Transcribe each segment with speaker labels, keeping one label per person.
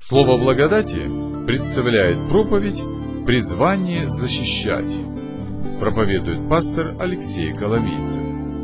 Speaker 1: Слово благодати представляет проповедь «Призвание защищать». Проповедует пастор Алексей Коломейцев.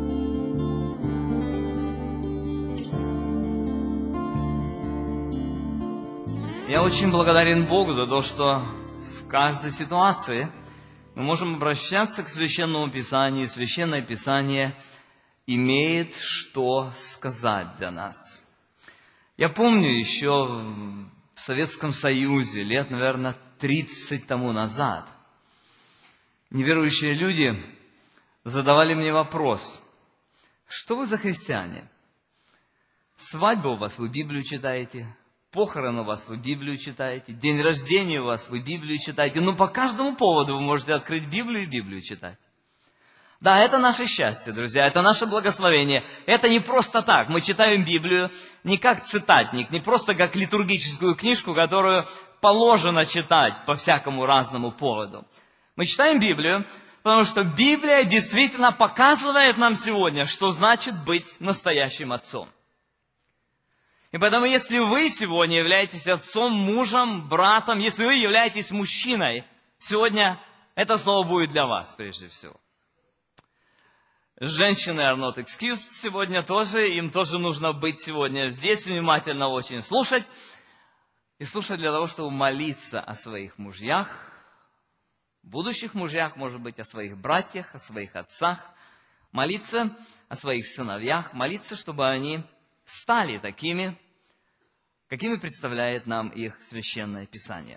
Speaker 2: Я очень благодарен Богу за то, что в каждой ситуации мы можем обращаться к Священному Писанию. Священное Писание имеет что сказать для нас. Я помню еще в Советском Союзе, лет, наверное, 30 тому назад, неверующие люди задавали мне вопрос: что вы за христиане? Свадьба у вас, вы Библию читаете, похороны у вас, вы Библию читаете, день рождения у вас, вы Библию читаете. Ну, по каждому поводу вы можете открыть Библию и Библию читать. Да, это наше счастье, друзья, это наше благословение. Это не просто так. Мы читаем Библию не как цитатник, не просто как литургическую книжку, которую положено читать по всякому разному поводу. Мы читаем Библию, потому что Библия действительно показывает нам сегодня, что значит быть настоящим отцом. И поэтому, если вы сегодня являетесь отцом, мужем, братом, если вы являетесь мужчиной, сегодня это слово будет для вас, прежде всего. Женщины are not excused сегодня тоже, им тоже нужно быть сегодня здесь, внимательно очень слушать. И слушать для того, чтобы молиться о своих мужьях, будущих мужьях, может быть, о своих братьях, о своих отцах, молиться о своих сыновьях, молиться, чтобы они стали такими, какими представляет нам их Священное Писание.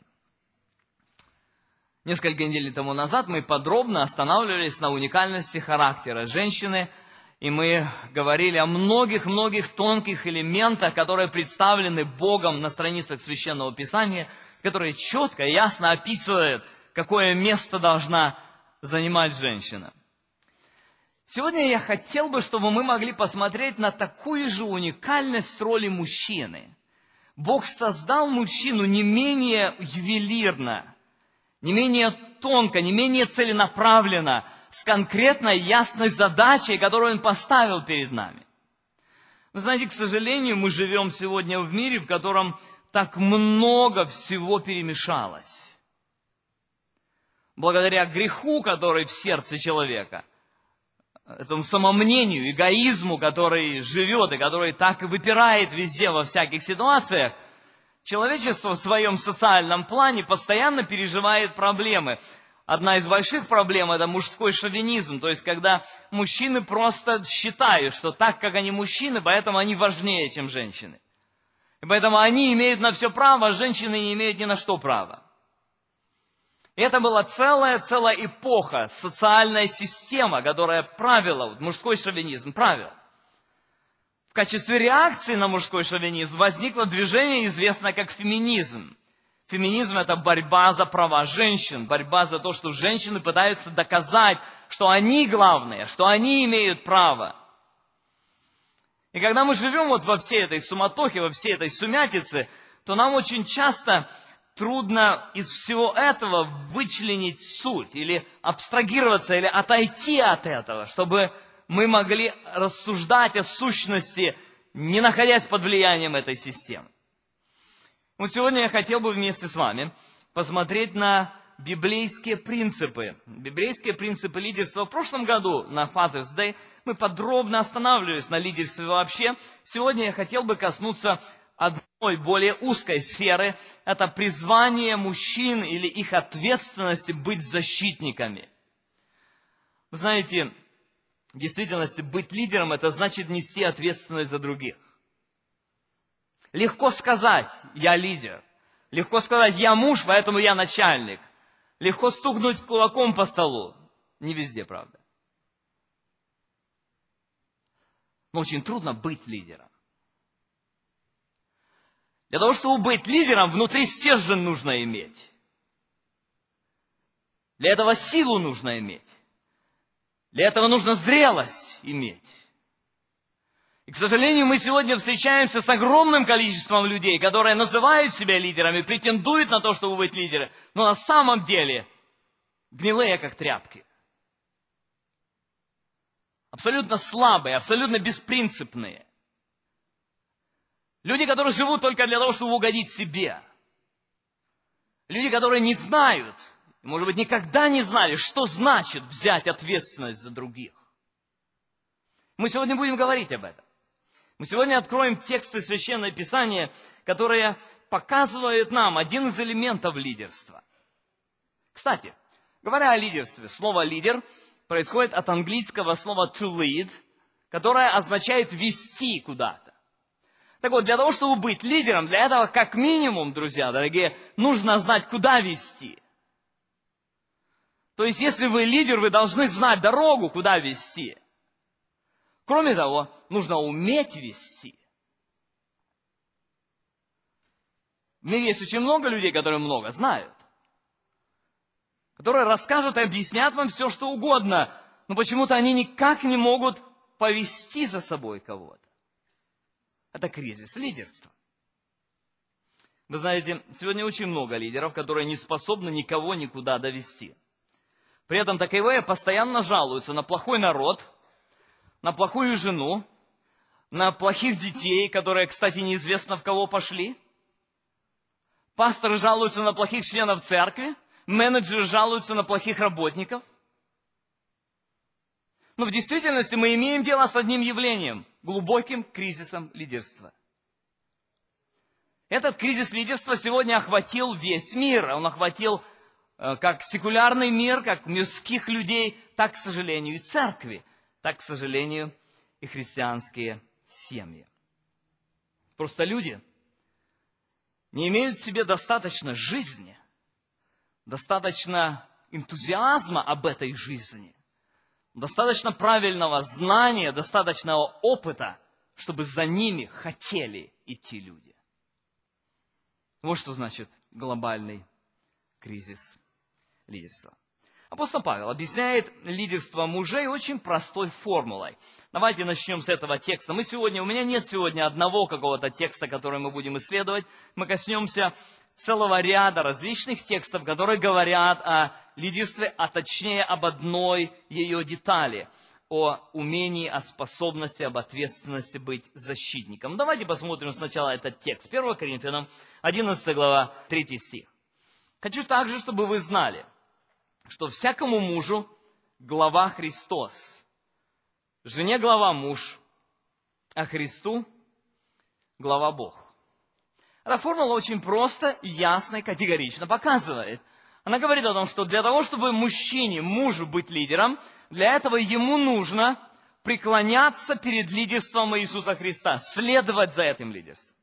Speaker 2: Несколько недель тому назад мы подробно останавливались на уникальности характера женщины, и мы говорили о многих-многих тонких элементах, которые представлены Богом на страницах Священного Писания, которые четко и ясно описывают, какое место должна занимать женщина. Сегодня я хотел бы, чтобы мы могли посмотреть на такую же уникальность роли мужчины. Бог создал мужчину не менее ювелирно, не менее тонко, не менее целенаправленно, с конкретной ясной задачей, которую Он поставил перед нами. Вы знаете, к сожалению, мы живем сегодня в мире, в котором так много всего перемешалось. Благодаря греху, который в сердце человека, этому самомнению, эгоизму, который живет и который так и выпирает везде, во всяких ситуациях, человечество в своем социальном плане постоянно переживает проблемы. Одна из больших проблем – это мужской шовинизм, то есть когда мужчины просто считают, что так как они мужчины, поэтому они важнее, чем женщины. И поэтому они имеют на все право, а женщины не имеют ни на что права. И это была целая эпоха, социальная система, которая правила, мужской шовинизм правил. В качестве реакции на мужской шовинизм возникло движение, известное как феминизм. Феминизм – это борьба за права женщин, борьба за то, что женщины пытаются доказать, что они главные, что они имеют право. И когда мы живем вот во всей этой суматохе, во всей этой сумятице, то нам очень часто трудно из всего этого вычленить суть, или абстрагироваться, или отойти от этого, чтобы мы могли рассуждать о сущности, не находясь под влиянием этой системы. Вот сегодня я хотел бы вместе с вами посмотреть на библейские принципы. Библейские принципы лидерства. В прошлом году на Father's Day мы подробно останавливались на лидерстве вообще. Сегодня я хотел бы коснуться одной более узкой сферы. Это призвание мужчин или их ответственности быть защитниками. Вы знаете, в действительности быть лидером – это значит нести ответственность за других. Легко сказать «я лидер». Легко сказать «я муж, поэтому я начальник». Легко стукнуть кулаком по столу. Не везде, правда. Но очень трудно быть лидером. Для того, чтобы быть лидером, внутри стержень нужно иметь. Для этого силу нужно иметь. Для этого нужно зрелость иметь. И, к сожалению, мы сегодня встречаемся с огромным количеством людей, которые называют себя лидерами, претендуют на то, чтобы быть лидерами, но на самом деле гнилые, как тряпки. Абсолютно слабые, абсолютно беспринципные. Люди, которые живут только для того, чтобы угодить себе. Люди, которые не знают, может быть, никогда не знали, что значит взять ответственность за других. Мы сегодня будем говорить об этом. Мы сегодня откроем тексты Священного Писания, которые показывают нам один из элементов лидерства. Кстати, говоря о лидерстве, слово «лидер» происходит от английского слова to lead, которое означает вести куда-то. Так вот, для того, чтобы быть лидером, для этого как минимум, друзья дорогие, нужно знать, куда вести. То есть, если вы лидер, вы должны знать дорогу, куда вести. Кроме того, нужно уметь вести. В мире есть очень много людей, которые много знают, которые расскажут и объяснят вам все, что угодно, но почему-то они никак не могут повести за собой кого-то. Это кризис лидерства. Вы знаете, сегодня очень много лидеров, которые не способны никого никуда довести. При этом таковые постоянно жалуются на плохой народ, на плохую жену, на плохих детей, которые, кстати, неизвестно в кого пошли. Пасторы жалуются на плохих членов церкви, менеджеры жалуются на плохих работников. Но в действительности мы имеем дело с одним явлением – глубоким кризисом лидерства. Этот кризис лидерства сегодня охватил весь мир. Он охватил как секулярный мир, как мирских людей, так, к сожалению, и церкви, так, к сожалению, и христианские семьи. Просто люди не имеют в себе достаточно жизни, достаточно энтузиазма об этой жизни, достаточно правильного знания, достаточного опыта, чтобы за ними хотели идти люди. Вот что значит глобальный кризис лидерства. Апостол Павел объясняет лидерство мужей очень простой формулой. Давайте начнем с этого текста. У меня нет сегодня одного какого-то текста, который мы будем исследовать. Мы коснемся целого ряда различных текстов, которые говорят о лидерстве, а точнее об одной ее детали, о умении, о способности, об ответственности быть защитником. Давайте посмотрим сначала этот текст. 1 Коринфянам, 11 глава, 3 стих. Хочу также, чтобы вы знали, что всякому мужу глава Христос, жене глава муж, а Христу глава Бог. Эта формула очень просто, ясно и категорично показывает. Она говорит о том, что для того, чтобы мужу быть лидером, для этого ему нужно преклоняться перед лидерством Иисуса Христа, следовать за этим лидерством.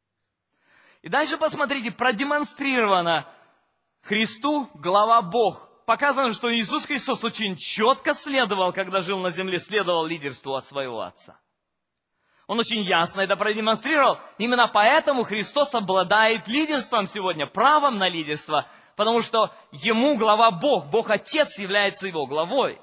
Speaker 2: И дальше посмотрите, продемонстрировано Христу глава Бог. Показано, что Иисус Христос очень четко следовал, когда жил на земле, следовал лидерству от своего Отца. Он очень ясно это продемонстрировал. Именно поэтому Христос обладает лидерством сегодня, правом на лидерство, потому что Ему глава Бог, Бог Отец является Его главой.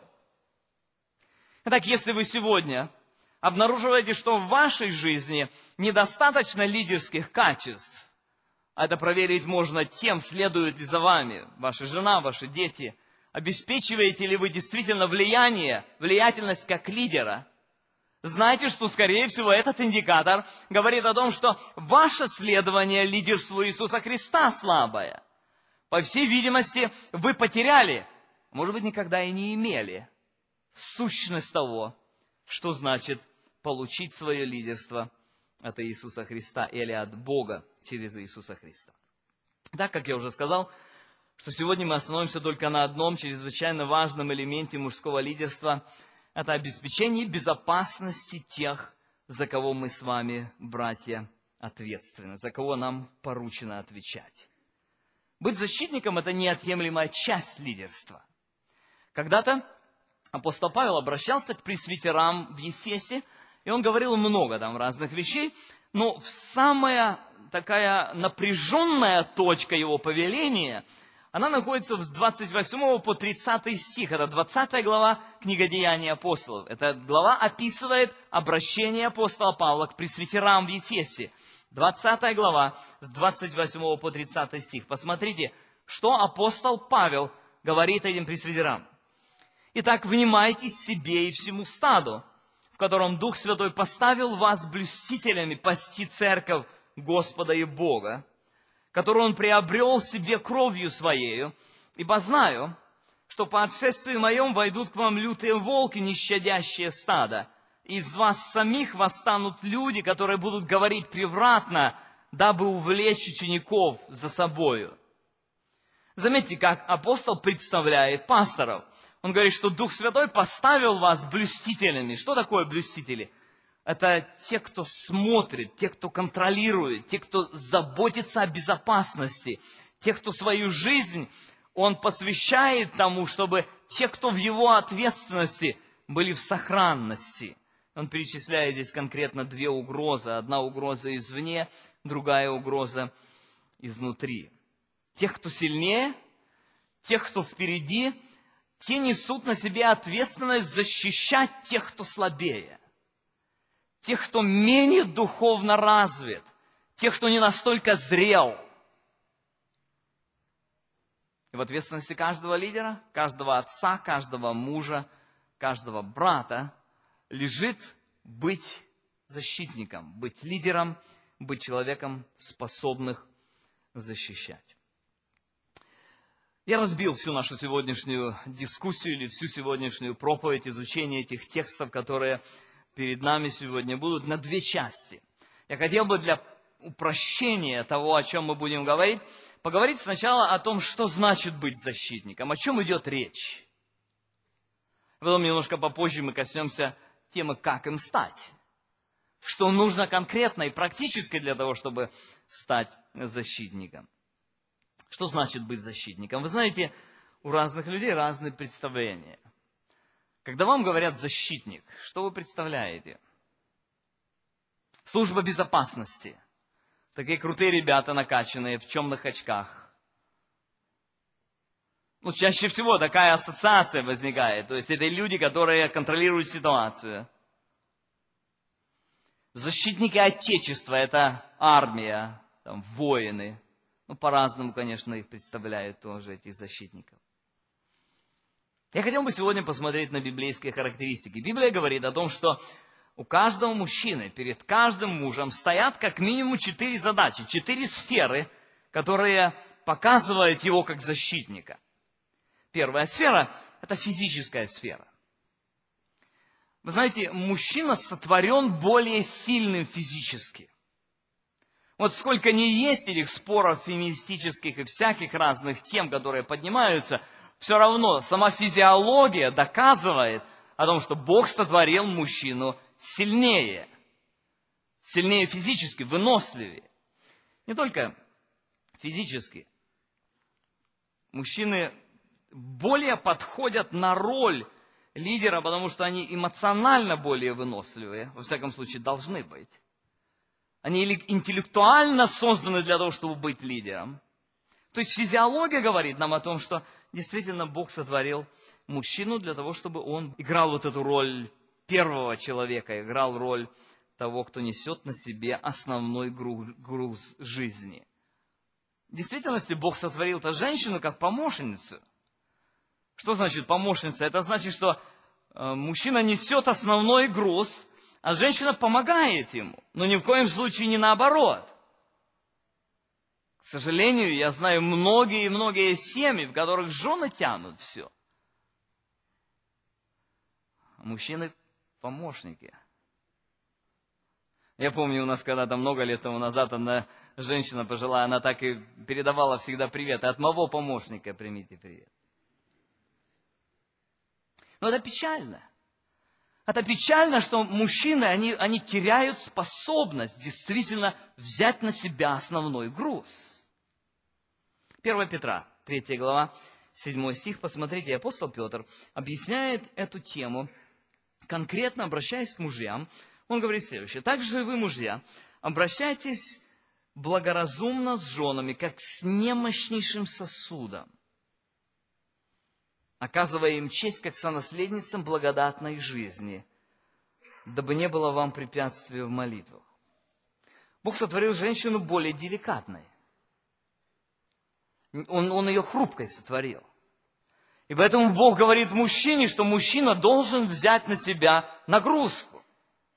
Speaker 2: Итак, если вы сегодня обнаруживаете, что в вашей жизни недостаточно лидерских качеств, а это проверить можно тем, следует ли за вами ваша жена, ваши дети, обеспечиваете ли вы действительно влиятельность как лидера, знайте, что, скорее всего, этот индикатор говорит о том, что ваше следование лидерству Иисуса Христа слабое. По всей видимости, вы потеряли, может быть, никогда и не имели сущность того, что значит получить свое лидерство от Иисуса Христа или от Бога через Иисуса Христа. Так, как я уже сказал, что сегодня мы остановимся только на одном чрезвычайно важном элементе мужского лидерства – это обеспечение безопасности тех, за кого мы с вами, братья, ответственны, за кого нам поручено отвечать. Быть защитником – это неотъемлемая часть лидерства. Когда-то апостол Павел обращался к пресвитерам в Ефесе, и он говорил много там разных вещей, но самая такая напряженная точка его повеления, она находится с 28 по 30 стих. Это 20 глава книга Деяний апостолов. Эта глава описывает обращение апостола Павла к пресвитерам в Ефесе. 20 глава с 28 по 30 стих. Посмотрите, что апостол Павел говорит этим пресвитерам. «Итак, внимайте себе и всему стаду, в котором Дух Святой поставил вас блюстителями пасти церковь Господа и Бога, которую Он приобрел себе кровью Своею, ибо знаю, что по отшествии моем войдут к вам лютые волки, нещадящие стадо. Из вас самих восстанут люди, которые будут говорить превратно, дабы увлечь учеников за собою». Заметьте, как апостол представляет пасторов. Он говорит, что Дух Святой поставил вас блюстителями. Что такое блюстители? Это те, кто смотрит, те, кто контролирует, те, кто заботится о безопасности, те, кто свою жизнь он посвящает тому, чтобы те, кто в его ответственности, были в сохранности. Он перечисляет здесь конкретно две угрозы. Одна угроза извне, другая угроза изнутри. Тех, кто сильнее, тех, кто впереди, те несут на себе ответственность защищать тех, кто слабее. Тех, кто менее духовно развит, тех, кто не настолько зрел. И в ответственности каждого лидера, каждого отца, каждого мужа, каждого брата лежит быть защитником, быть лидером, быть человеком, способных защищать. Я разбил всю нашу сегодняшнюю дискуссию или всю сегодняшнюю проповедь, изучение этих текстов, которые перед нами сегодня будут, на две части. Я хотел бы для упрощения того, о чем мы будем говорить, поговорить сначала о том, что значит быть защитником, о чем идет речь. Потом немножко попозже мы коснемся темы, как им стать. Что нужно конкретно и практически для того, чтобы стать защитником. Что значит быть защитником? Вы знаете, у разных людей разные представления. Когда вам говорят «защитник», что вы представляете? Служба безопасности. Такие крутые ребята, накачанные, в темных очках. Чаще всего такая ассоциация возникает. То есть это люди, которые контролируют ситуацию. Защитники Отечества – это армия, воины. По-разному, конечно, их представляют тоже, этих защитников. Я хотел бы сегодня посмотреть на библейские характеристики. Библия говорит о том, что у каждого мужчины, перед каждым мужем стоят как минимум 4 задачи, 4 сферы, которые показывают его как защитника. Первая сфера – это физическая сфера. Вы знаете, мужчина сотворен более сильным физически. Вот сколько ни есть этих споров феминистических и всяких разных тем, которые поднимаются, все равно сама физиология доказывает о том, что Бог сотворил мужчину сильнее. Сильнее физически, выносливее. Не только физически. Мужчины более подходят на роль лидера, потому что они эмоционально более выносливые, во всяком случае, должны быть. Они интеллектуально созданы для того, чтобы быть лидером. То есть физиология говорит нам о том, что действительно Бог сотворил мужчину для того, чтобы он играл вот эту роль первого человека, играл роль того, кто несет на себе основной груз жизни. В действительности Бог сотворил эту женщину как помощницу. Что значит помощница? Это значит, что мужчина несет основной груз, а женщина помогает ему, но ни в коем случае не наоборот. К сожалению, я знаю многие семьи, в которых жены тянут все. А мужчины помощники. Я помню, у нас когда-то много лет тому назад одна женщина пожилая, она так и передавала всегда привет. От моего помощника примите привет. Но это печально. Это печально, что мужчины, они теряют способность действительно взять на себя основной груз. 1 Петра, 3 глава, 7 стих, посмотрите, апостол Петр объясняет эту тему, конкретно обращаясь к мужьям. Он говорит следующее: «Также и вы, мужья, обращайтесь благоразумно с женами, как с немощнейшим сосудом, оказывая им честь, как сонаследницам благодатной жизни, дабы не было вам препятствия в молитвах». Бог сотворил женщину более деликатной. Он ее хрупкой сотворил. И поэтому Бог говорит мужчине, что мужчина должен взять на себя нагрузку.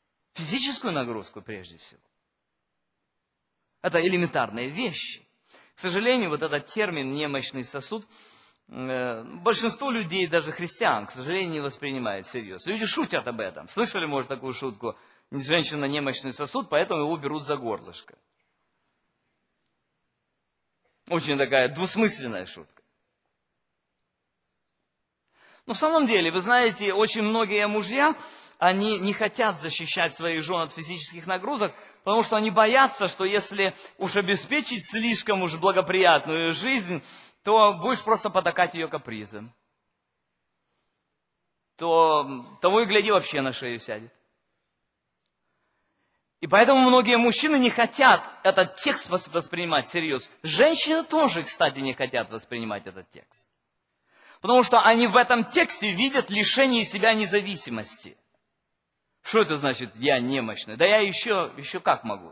Speaker 2: Физическую нагрузку прежде всего. Это элементарные вещи. К сожалению, вот этот термин «немощный сосуд» большинство людей, даже христиан, к сожалению, не воспринимают всерьез. Люди шутят об этом. Слышали, может, такую шутку? Женщина немощный сосуд, поэтому его берут за горлышко. Очень такая двусмысленная шутка. Но в самом деле, вы знаете, очень многие мужья, они не хотят защищать своих жен от физических нагрузок, потому что они боятся, что если уж обеспечить слишком уж благоприятную жизнь, то будешь просто потакать ее капризом. То того и гляди, вообще на шею сядет. И поэтому многие мужчины не хотят этот текст воспринимать всерьез. Женщины тоже, кстати, не хотят воспринимать этот текст. Потому что они в этом тексте видят лишение себя независимости. Что это значит, я немощный? Да я еще как могу.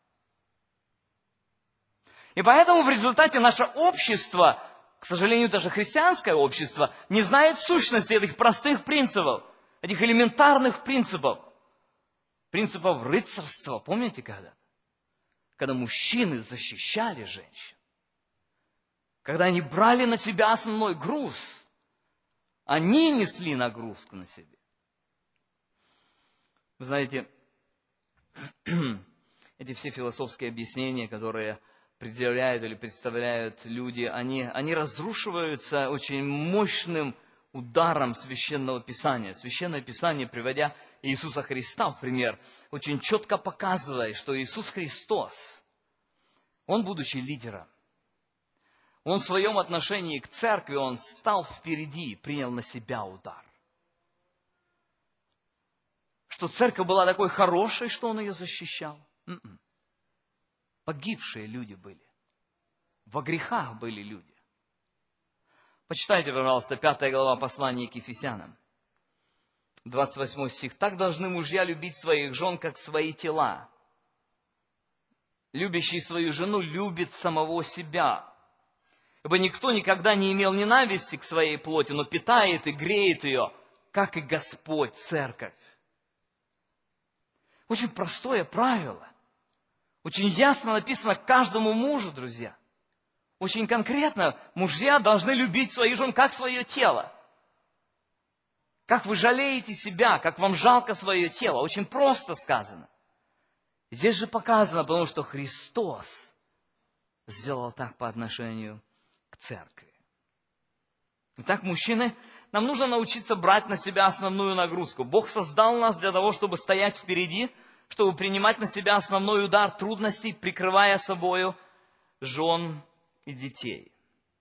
Speaker 2: И поэтому в результате наше общество, к сожалению, даже христианское общество, не знает сущности этих простых принципов, этих элементарных принципов. Принципов рыцарства. Помните когда-то? Когда мужчины защищали женщин. Когда они брали на себя основной груз. Они несли нагрузку на себе. Вы знаете, эти все философские объяснения, которые предъявляют или представляют люди, они разрушиваются очень мощным ударом Священного Писания. Священное Писание, приводя Иисуса Христа в пример, очень четко показывает, что Иисус Христос, Он, будучи лидером, Он в своем отношении к церкви, Он стал впереди и принял на себя удар. Что церковь была такой хорошей, что Он ее защищал? Погибшие люди были. Во грехах были люди. Почитайте, пожалуйста, 5 глава послания к Ефесянам. 28 стих. «Так должны мужья любить своих жен, как свои тела. Любящий свою жену любит самого себя. Ибо никто никогда не имел ненависти к своей плоти, но питает и греет ее, как и Господь, церковь». Очень простое правило. Очень ясно написано каждому мужу, друзья. Очень конкретно мужья должны любить своих жен, как свое тело. Как вы жалеете себя, как вам жалко свое тело. Очень просто сказано. Здесь же показано, потому что Христос сделал так по отношению к церкви. Итак, мужчины, нам нужно научиться брать на себя основную нагрузку. Бог создал нас для того, чтобы стоять впереди, чтобы принимать на себя основной удар трудностей, прикрывая собою жен и детей.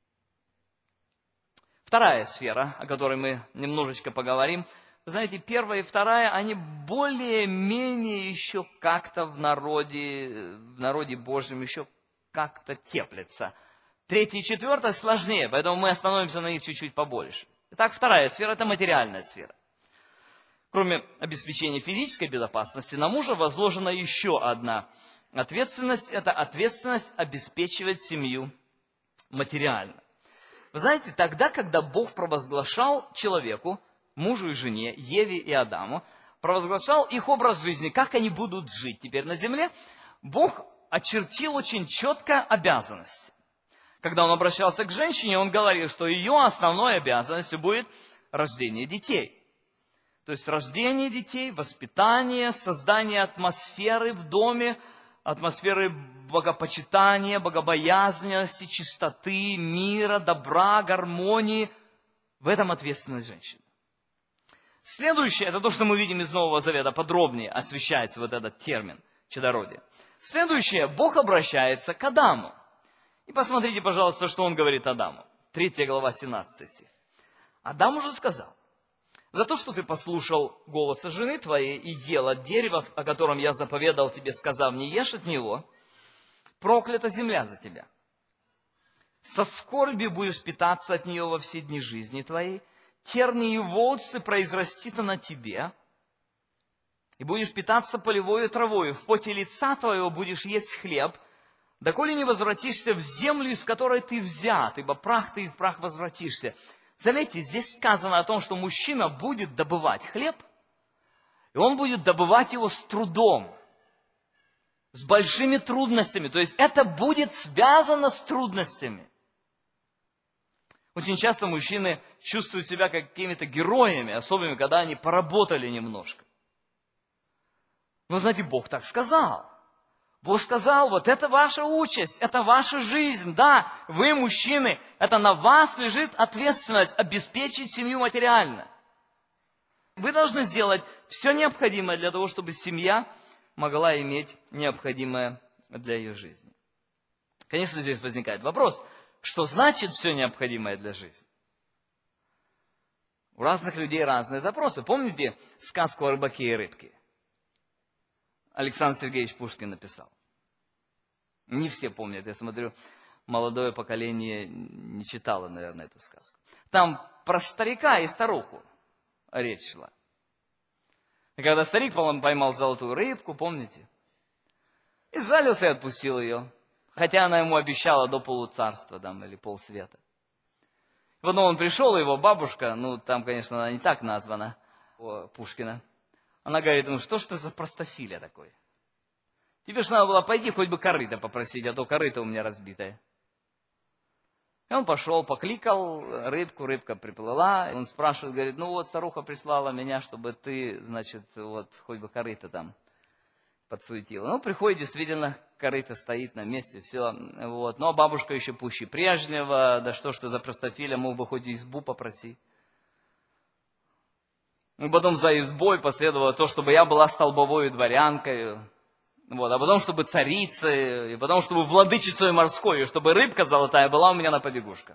Speaker 2: Вторая сфера, о которой мы немножечко поговорим. Вы знаете, первая и вторая, они более-менее еще как-то в народе Божьем еще как-то теплятся. Третья и четвертая сложнее, поэтому мы остановимся на них чуть-чуть побольше. Итак, вторая сфера – это материальная сфера. Кроме обеспечения физической безопасности, на мужа возложена еще одна ответственность – это ответственность обеспечивать семью материально. Вы знаете, тогда, когда Бог провозглашал человеку, мужу и жене, Еве и Адаму, провозглашал их образ жизни, как они будут жить теперь на земле, Бог очертил очень четко обязанности. Когда Он обращался к женщине, Он говорил, что ее основной обязанностью будет рождение детей. То есть рождение детей, воспитание, создание атмосферы в доме, атмосферы богопочитания, богобоязненности, чистоты, мира, добра, гармонии. В этом ответственность женщины. Следующее, это то, что мы видим из Нового Завета, подробнее освещается вот этот термин чадородие. Следующее, Бог обращается к Адаму. И посмотрите, пожалуйста, что Он говорит Адаму. 3 глава, 17 стих. Адам уже сказал: «За то, что ты послушал голоса жены твоей и ел от дерева, о котором я заповедал тебе, сказав, не ешь от него, проклята земля за тебя. Со скорбью будешь питаться от нее во все дни жизни твоей, тернии и волчцы произрастит на тебе, и будешь питаться полевою травою, в поте лица твоего будешь есть хлеб, доколе не возвратишься в землю, из которой ты взят, ибо прах ты и в прах возвратишься». Заметьте, здесь сказано о том, что мужчина будет добывать хлеб, и он будет добывать его с трудом, с большими трудностями. То есть это будет связано с трудностями. Очень часто мужчины чувствуют себя какими-то героями, особенно когда они поработали немножко. Но знаете, Бог так сказал. Бог сказал, вот это ваша участь, это ваша жизнь. Да, вы, мужчины, это на вас лежит ответственность обеспечить семью материально. Вы должны сделать все необходимое для того, чтобы семья могла иметь необходимое для ее жизни. Конечно, здесь возникает вопрос, что значит все необходимое для жизни? У разных людей разные запросы. Помните сказку о рыбаке и рыбке? Александр Сергеевич Пушкин написал. Не все помнят, я смотрю, молодое поколение не читало, наверное, эту сказку. Там про старика и старуху речь шла. И когда старик поймал золотую рыбку, помните? И сжалился и отпустил ее. Хотя она ему обещала до полуцарства там, или полсвета. Потом он пришел, и его бабушка, ну там, конечно, она не так названа, Пушкина. Она говорит, ну что ж ты за простофиля такой? Тебе ж надо было пойти хоть бы корыто попросить, а то корыто у меня разбитое. И он пошел, покликал рыбку, рыбка приплыла. И он спрашивает, говорит, ну вот старуха прислала меня, чтобы ты, значит, вот хоть бы корыто там подсуетила. Ну, приходит, действительно, корыто стоит на месте, все. Вот. Ну, а бабушка еще пуще прежнего, да что ж ты за простофиля, мог бы хоть избу попросить. И потом за избой последовало то, чтобы я была столбовой дворянкой. Вот, а потом, чтобы царицей, и потом, чтобы владычицей морской, и чтобы рыбка золотая была у меня на побегушках.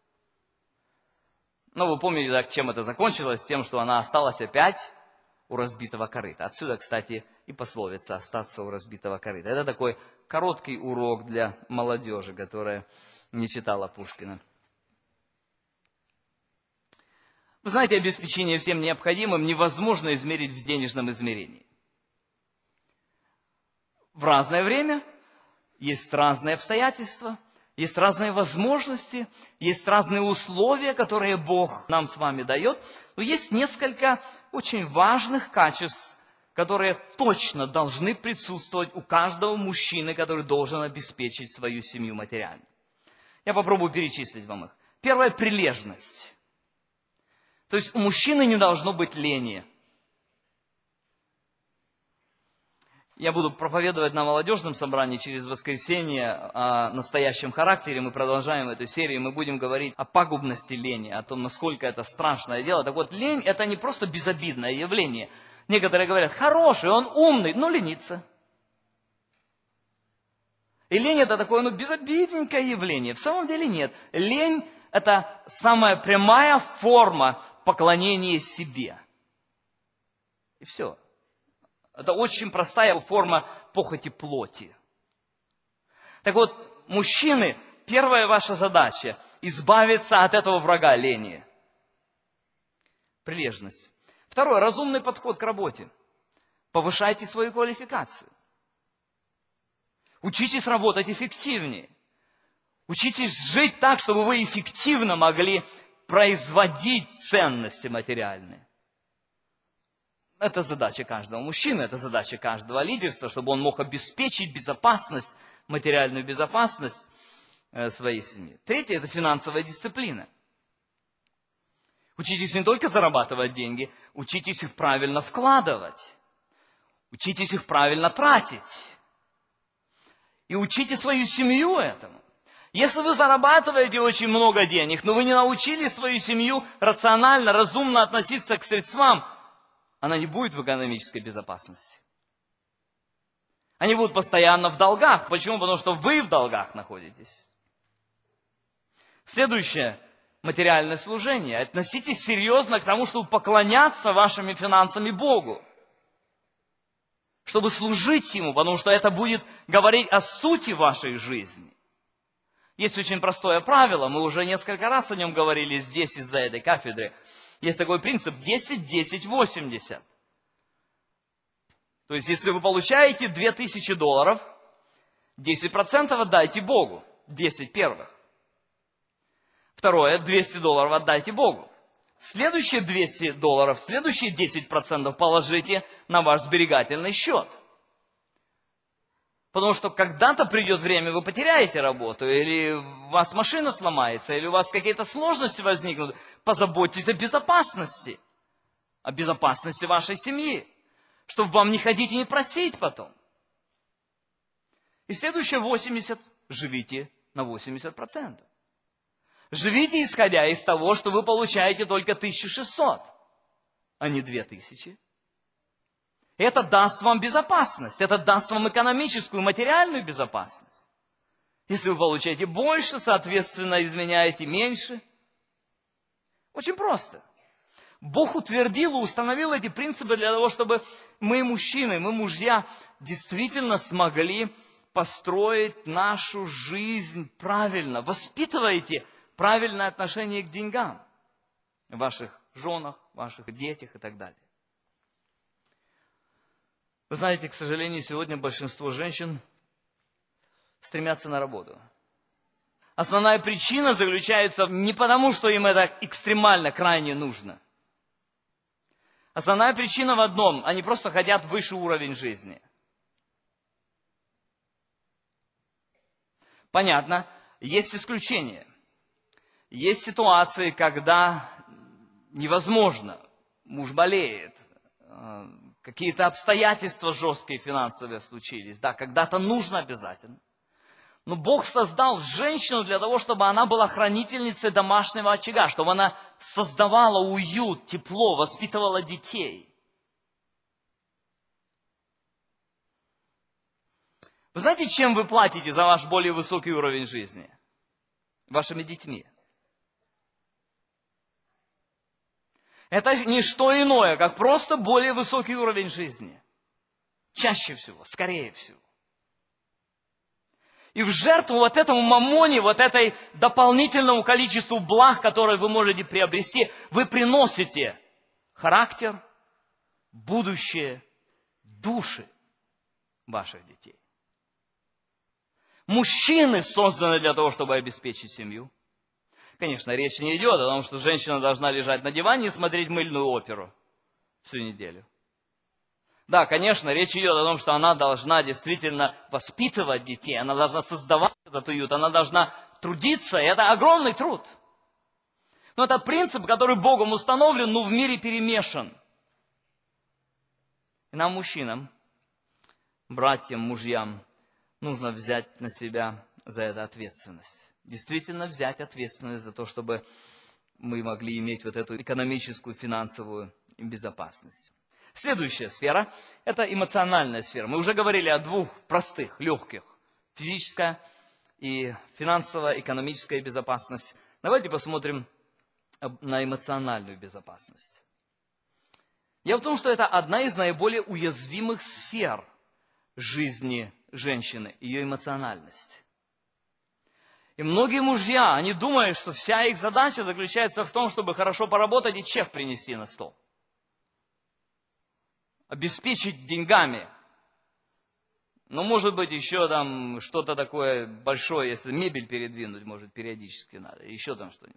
Speaker 2: Ну, вы помните, да, чем это закончилось? Тем, что она осталась опять у разбитого корыта. Отсюда, кстати, и пословица «остаться у разбитого корыта». Это такой короткий урок для молодежи, которая не читала Пушкина. Вы знаете, обеспечение всем необходимым невозможно измерить в денежном измерении. В разное время есть разные обстоятельства, есть разные возможности, есть разные условия, которые Бог нам с вами дает. Но есть несколько очень важных качеств, которые точно должны присутствовать у каждого мужчины, который должен обеспечить свою семью материально. Я попробую перечислить вам их. Первое – прилежность. То есть у мужчины не должно быть лени. Я буду проповедовать на молодежном собрании через воскресенье о настоящем характере. Мы продолжаем эту серию. Мы будем говорить о пагубности лени, о том, насколько это страшное дело. Так вот, лень – это не просто безобидное явление. Некоторые говорят, хороший, он умный, но ленится. И лень – это такое безобидненькое явление. В самом деле нет. Лень – это самая прямая форма поклонения себе. И все. Это очень простая форма похоти плоти. Так вот, мужчины, первая ваша задача – избавиться от этого врага лени. Прилежность. Второе – разумный подход к работе. Повышайте свою квалификацию. Учитесь работать эффективнее. Учитесь жить так, чтобы вы эффективно могли производить ценности материальные. Это задача каждого мужчины, это задача каждого лидерства, чтобы он мог обеспечить безопасность, материальную безопасность своей семьи. Третье – это финансовая дисциплина. Учитесь не только зарабатывать деньги, учитесь их правильно вкладывать. Учитесь их правильно тратить. И учите свою семью этому. Если вы зарабатываете очень много денег, но вы не научили свою семью рационально, разумно относиться к средствам, она не будет в экономической безопасности. Они будут постоянно в долгах. Почему? Потому что вы в долгах находитесь. Следующее – материальное служение. Относитесь серьезно к тому, чтобы поклоняться вашими финансами Богу. Чтобы служить Ему, потому что это будет говорить о сути вашей жизни. Есть очень простое правило, мы уже несколько раз о нем говорили здесь, из-за этой кафедры. Есть такой принцип 10-10-80. То есть, если вы получаете $2000, 10% отдайте Богу, 10 первых. Второе, $200 отдайте Богу. Следующие $200, следующие 10% положите на ваш сберегательный счет. Потому что когда-то придет время, вы потеряете работу, или у вас машина сломается, или у вас какие-то сложности возникнут. Позаботьтесь о безопасности вашей семьи, чтобы вам не ходить и не просить потом. И следующее 80, живите на 80%. Живите, исходя из того, что вы получаете только 1600, а не 2000. Это даст вам безопасность, это даст вам экономическую, материальную безопасность. Если вы получаете больше, соответственно, изменяете меньше. Очень просто. Бог утвердил и установил эти принципы для того, чтобы мы, мужчины, мы, мужья, действительно смогли построить нашу жизнь правильно. Воспитывайте правильное отношение к деньгам в ваших женах, ваших детях и так далее. Вы знаете, к сожалению, сегодня большинство женщин стремятся на работу. Основная причина заключается не потому, что им это экстремально, крайне нужно. Основная причина в одном. Они просто хотят выше уровень жизни. Понятно, есть исключения. Есть ситуации, когда невозможно. Муж болеет. Какие-то обстоятельства жесткие финансовые случились. Да, когда-то нужно обязательно. Но Бог создал женщину для того, чтобы она была хранительницей домашнего очага, чтобы она создавала уют, тепло, воспитывала детей. Вы знаете, чем вы платите за ваш более высокий уровень жизни? Вашими детьми. Это не что иное, как просто более высокий уровень жизни. Чаще всего, скорее всего. И в жертву вот этому мамоне, вот этой дополнительному количеству благ, которые вы можете приобрести, вы приносите характер, будущее, души ваших детей. Мужчины созданы для того, чтобы обеспечить семью. Конечно, речь не идет о том, что женщина должна лежать на диване и смотреть мыльную оперу всю неделю. Да, конечно, речь идет о том, что она должна действительно воспитывать детей, она должна создавать этот уют, она должна трудиться, и это огромный труд. Но это принцип, который Богом установлен, но в мире перемешан. И нам, мужчинам, братьям, мужьям, нужно взять на себя за это ответственность. Действительно взять ответственность за то, чтобы мы могли иметь вот эту экономическую, финансовую безопасность. Следующая сфера – это эмоциональная сфера. Мы уже говорили о двух простых, легких. Физическая и финансовая, экономическая безопасность. Давайте посмотрим на эмоциональную безопасность. Дело в том, что это одна из наиболее уязвимых сфер жизни женщины, ее эмоциональность. И многие мужья, они думают, что вся их задача заключается в том, чтобы хорошо поработать и чек принести на стол. Обеспечить деньгами. Ну, может быть, еще там что-то такое большое, если мебель передвинуть, может, периодически надо, еще там что-нибудь.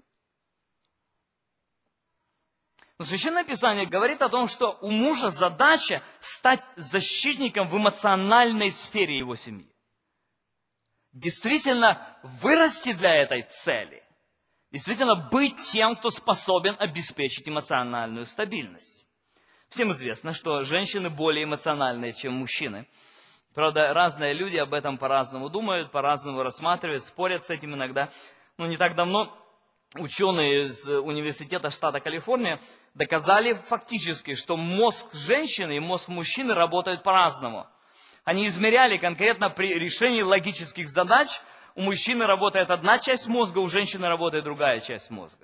Speaker 2: Но Священное Писание говорит о том, что у мужа задача стать защитником в эмоциональной сфере его семьи. Действительно вырасти для этой цели. Действительно быть тем, кто способен обеспечить эмоциональную стабильность. Всем известно, что женщины более эмоциональные, чем мужчины. Правда, разные люди об этом по-разному думают, по-разному рассматривают, спорят с этим иногда. Но не так давно ученые из университета штата Калифорния доказали фактически, что мозг женщины и мозг мужчины работают по-разному. Они измеряли конкретно при решении логических задач. У мужчины работает одна часть мозга, у женщины работает другая часть мозга.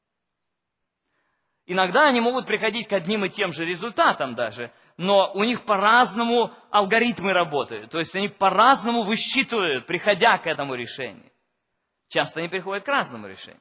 Speaker 2: Иногда они могут приходить к одним и тем же результатам даже, но у них по-разному алгоритмы работают. То есть они по-разному высчитывают, приходя к этому решению. Часто они приходят к разному решению.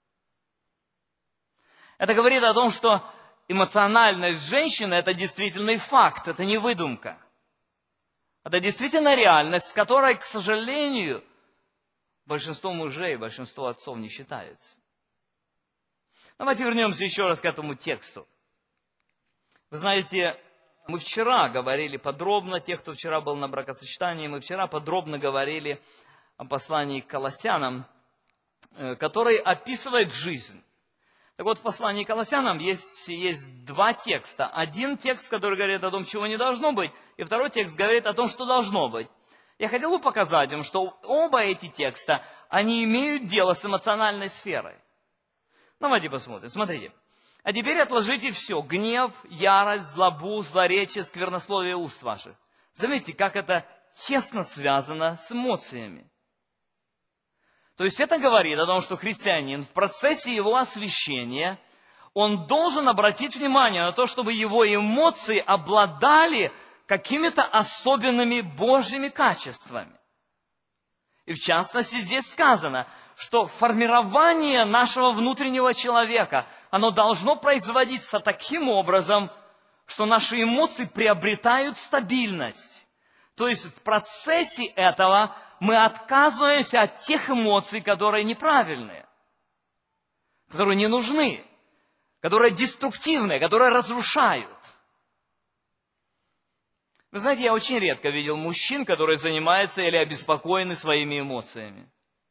Speaker 2: Это говорит о том, что эмоциональность женщины – это действительный факт, это не выдумка. Это действительно реальность, с которой, к сожалению, большинство мужей, большинство отцов не считаются. Давайте вернемся еще раз к этому тексту. Вы знаете, Мы вчера говорили подробно, те, кто вчера был на бракосочетании, мы вчера подробно говорили о послании к Колоссянам, который описывает жизнь. Так вот, в послании к Колоссянам есть два текста. Один текст, который говорит о том, чего не должно быть, и второй текст говорит о том, что должно быть. Я хотел бы показать вам, что оба эти текста, они имеют дело с эмоциональной сферой. Давайте посмотрим. Смотрите. А теперь отложите все. Гнев, ярость, злобу, злоречие, сквернословие уст ваших. Заметьте, как это тесно связано с эмоциями. То есть это говорит о том, что христианин в процессе его освящения, он должен обратить внимание на то, чтобы его эмоции обладали какими-то особенными Божьими качествами. И в частности здесь сказано, что формирование нашего внутреннего человека, оно должно производиться таким образом, что наши эмоции приобретают стабильность. То есть в процессе этого мы отказываемся от тех эмоций, которые неправильные, которые не нужны, которые деструктивные, которые разрушают. Вы знаете, я очень редко видел мужчин, которые занимаются или обеспокоены своими эмоциями.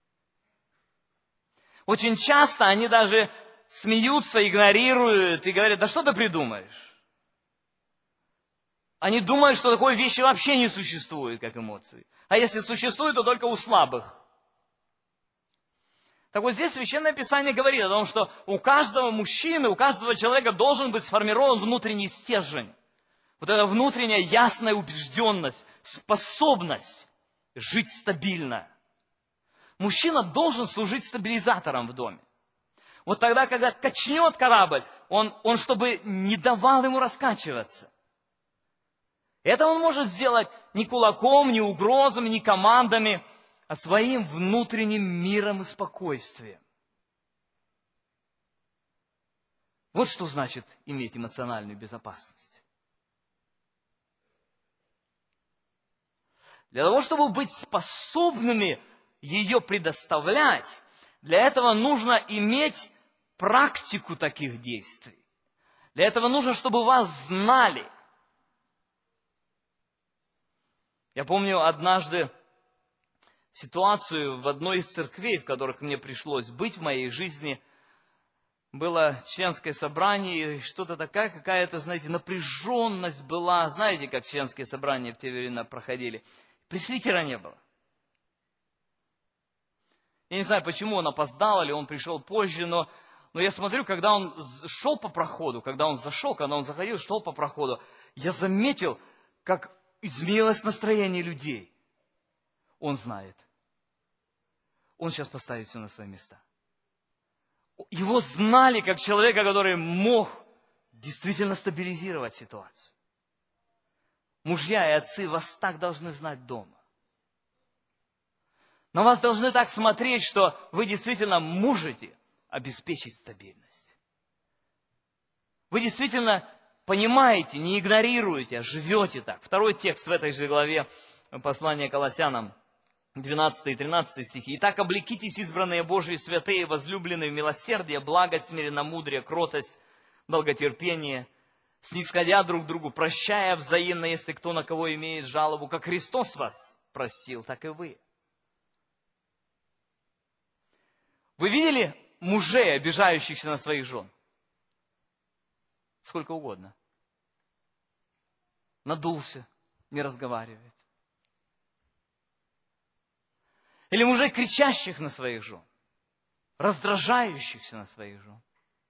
Speaker 2: Очень часто они даже смеются, игнорируют и говорят: да что ты придумаешь? Они думают, что такой вещи вообще не существует, как эмоции. А если существует, то только у слабых. Так вот здесь Священное Писание говорит о том, что у каждого мужчины, у каждого человека должен быть сформирован внутренний стержень. Вот эта внутренняя ясная убежденность, способность жить стабильно. Мужчина должен служить стабилизатором в доме. Вот тогда, когда качнет корабль, он чтобы не давал ему раскачиваться. Это он может сделать не кулаком, не угрозами, не командами, а своим внутренним миром и спокойствием. Вот что значит иметь эмоциональную безопасность. Для того, чтобы быть способными ее предоставлять, для этого нужно иметь практику таких действий. Для этого нужно, чтобы вас знали. Я помню однажды ситуацию в одной из церквей, в которых мне пришлось быть в моей жизни. Было членское собрание, и что-то такая какая-то, знаете, напряженность была. Знаете, как членские собрания в те времена проходили? Пресвитера не было. Я не знаю, почему он опоздал, или он пришел позже, но я смотрю, когда он шел по проходу, когда он зашел, когда он заходил, шел по проходу, я заметил, как изменилось настроение людей. Он знает. Он сейчас поставит все на свои места. Его знали как человека, который мог действительно стабилизировать ситуацию. Мужья и отцы вас так должны знать дома. На вас должны так смотреть, что вы действительно можете обеспечить стабильность. Вы действительно понимаете, не игнорируете, а живете так. Второй текст в этой же главе послания Колоссянам, 12 и 13 стихи. «Итак, облекитесь, избранные Божьи, святые, возлюбленные в милосердие, благость, смиренномудрие, кротость, долготерпение, снисходя друг другу, прощая взаимно, если кто на кого имеет жалобу, как Христос вас простил, так и вы». Вы видели мужей, обижающихся на своих жен? Сколько угодно. Надулся, не разговаривает. Или мужей, кричащих на своих жен, раздражающихся на своих жен.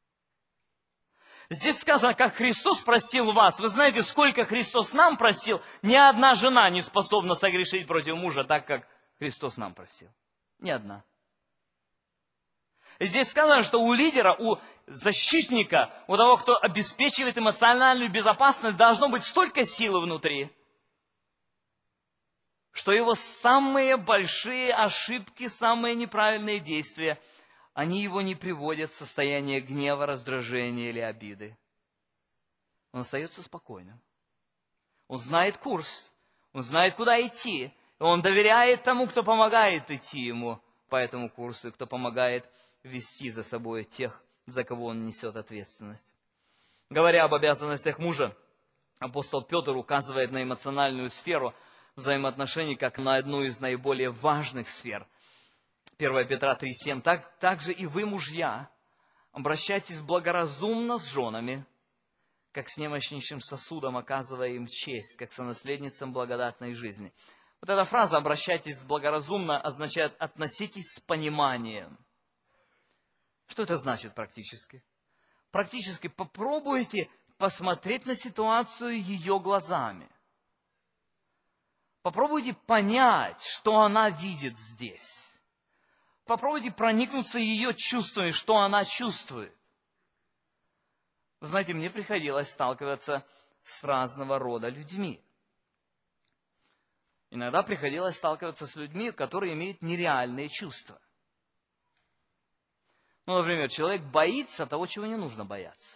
Speaker 2: Здесь сказано, как Христос простил вас. Вы знаете, сколько Христос нам простил? Ни одна жена не способна согрешить против мужа так, как Христос нам простил. Ни одна. Здесь сказано, что у лидера, у защитника, у того, кто обеспечивает эмоциональную безопасность, должно быть столько силы внутри, что его самые большие ошибки, самые неправильные действия, они его не приводят в состояние гнева, раздражения или обиды. Он остается спокойным. Он знает курс, он знает, куда идти. И он доверяет тому, кто помогает идти ему по этому курсу, и кто помогает вести за собой тех, за кого он несет ответственность. Говоря об обязанностях мужа, Апостол Петр указывает на эмоциональную сферу взаимоотношений как на одну из наиболее важных сфер. 1 Петра 3,7. Также и вы, мужья, обращайтесь благоразумно с женами, как с немощнейшим сосудом, оказывая им честь, как сонаследницам благодатной жизни. Вот эта фраза «обращайтесь благоразумно» означает «относитесь с пониманием». Что это значит практически? Практически попробуйте посмотреть на ситуацию ее глазами. Попробуйте понять, что она видит здесь. Попробуйте проникнуться ее чувствами, что она чувствует. Вы знаете, мне приходилось сталкиваться с разного рода людьми. Иногда приходилось сталкиваться с людьми, которые имеют нереальные чувства. Ну, например, человек боится того, чего не нужно бояться.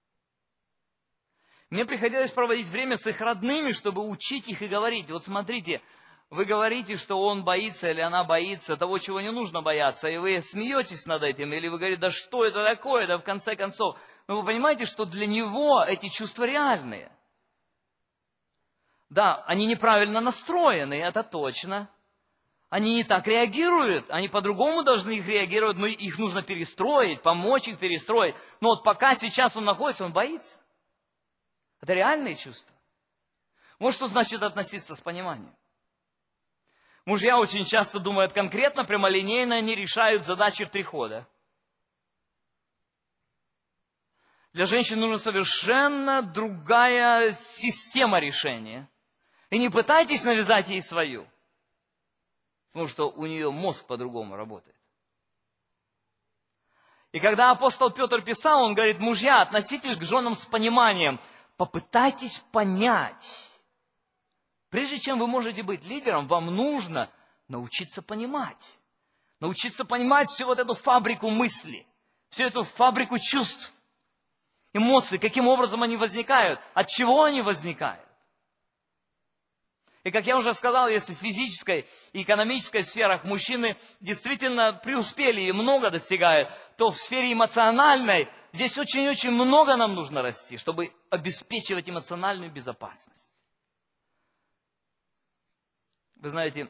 Speaker 2: Мне приходилось проводить время с их родными, чтобы учить их и говорить. Вот смотрите, вы говорите, что он боится или она боится того, чего не нужно бояться, и вы смеетесь над этим, или вы говорите, да что это такое, да в конце концов. Но вы понимаете, что для него эти чувства реальные. Да, они неправильно настроены, это точно. Они не так реагируют, они по-другому должны их реагировать, но их нужно перестроить, помочь их перестроить. Но вот пока сейчас он находится, он боится. Это реальные чувства. Вот что значит относиться с пониманием. Мужья очень часто думают конкретно, прямолинейно, они решают задачи в 3 хода. Для женщин нужна совершенно другая система решения. И не пытайтесь навязать ей свою. Потому что у нее мозг по-другому работает. И когда апостол Петр писал, он говорит, мужья, относитесь к женам с пониманием. Попытайтесь понять. Прежде чем вы можете быть лидером, вам нужно научиться понимать. Научиться понимать всю вот эту фабрику мысли, всю эту фабрику чувств, эмоций, каким образом они возникают, от чего они возникают. И как я уже сказал, если в физической и экономической сферах мужчины действительно преуспели и много достигают, то в сфере эмоциональной здесь очень-очень много нам нужно расти, чтобы обеспечивать эмоциональную безопасность. Вы знаете,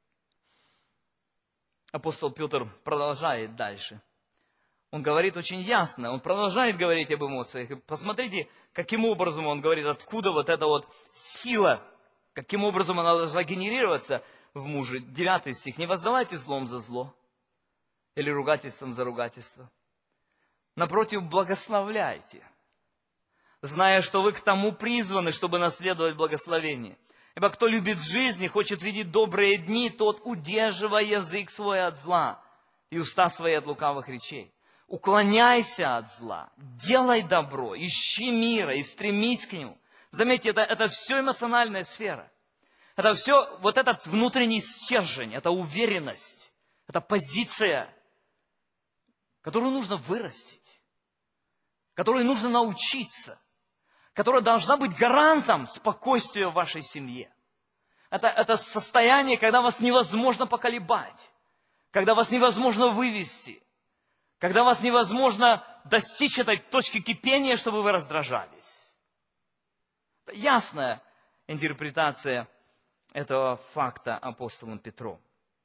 Speaker 2: апостол Петр продолжает дальше. Он говорит очень ясно, он продолжает говорить об эмоциях. И посмотрите, каким образом он говорит, откуда вот эта вот сила, каким образом она должна генерироваться в муже. 9 стих. Не воздавайте злом за зло или ругательством за ругательство. Напротив, благословляйте, зная, что вы к тому призваны, чтобы наследовать благословение. Ибо кто любит жизнь и хочет видеть добрые дни, тот удерживай язык свой от зла и уста свои от лукавых речей. Уклоняйся от зла, делай добро, ищи мира и стремись к нему. Заметьте, это все эмоциональная сфера. Это все вот этот внутренний стержень, это уверенность, это позиция, которую нужно вырастить, которой нужно научиться, которая должна быть гарантом спокойствия в вашей семье. Это состояние, когда вас невозможно поколебать, когда вас невозможно вывести, когда вас невозможно достичь этой точки кипения, чтобы вы раздражались. Это ясная интерпретация этого факта апостолом Петром.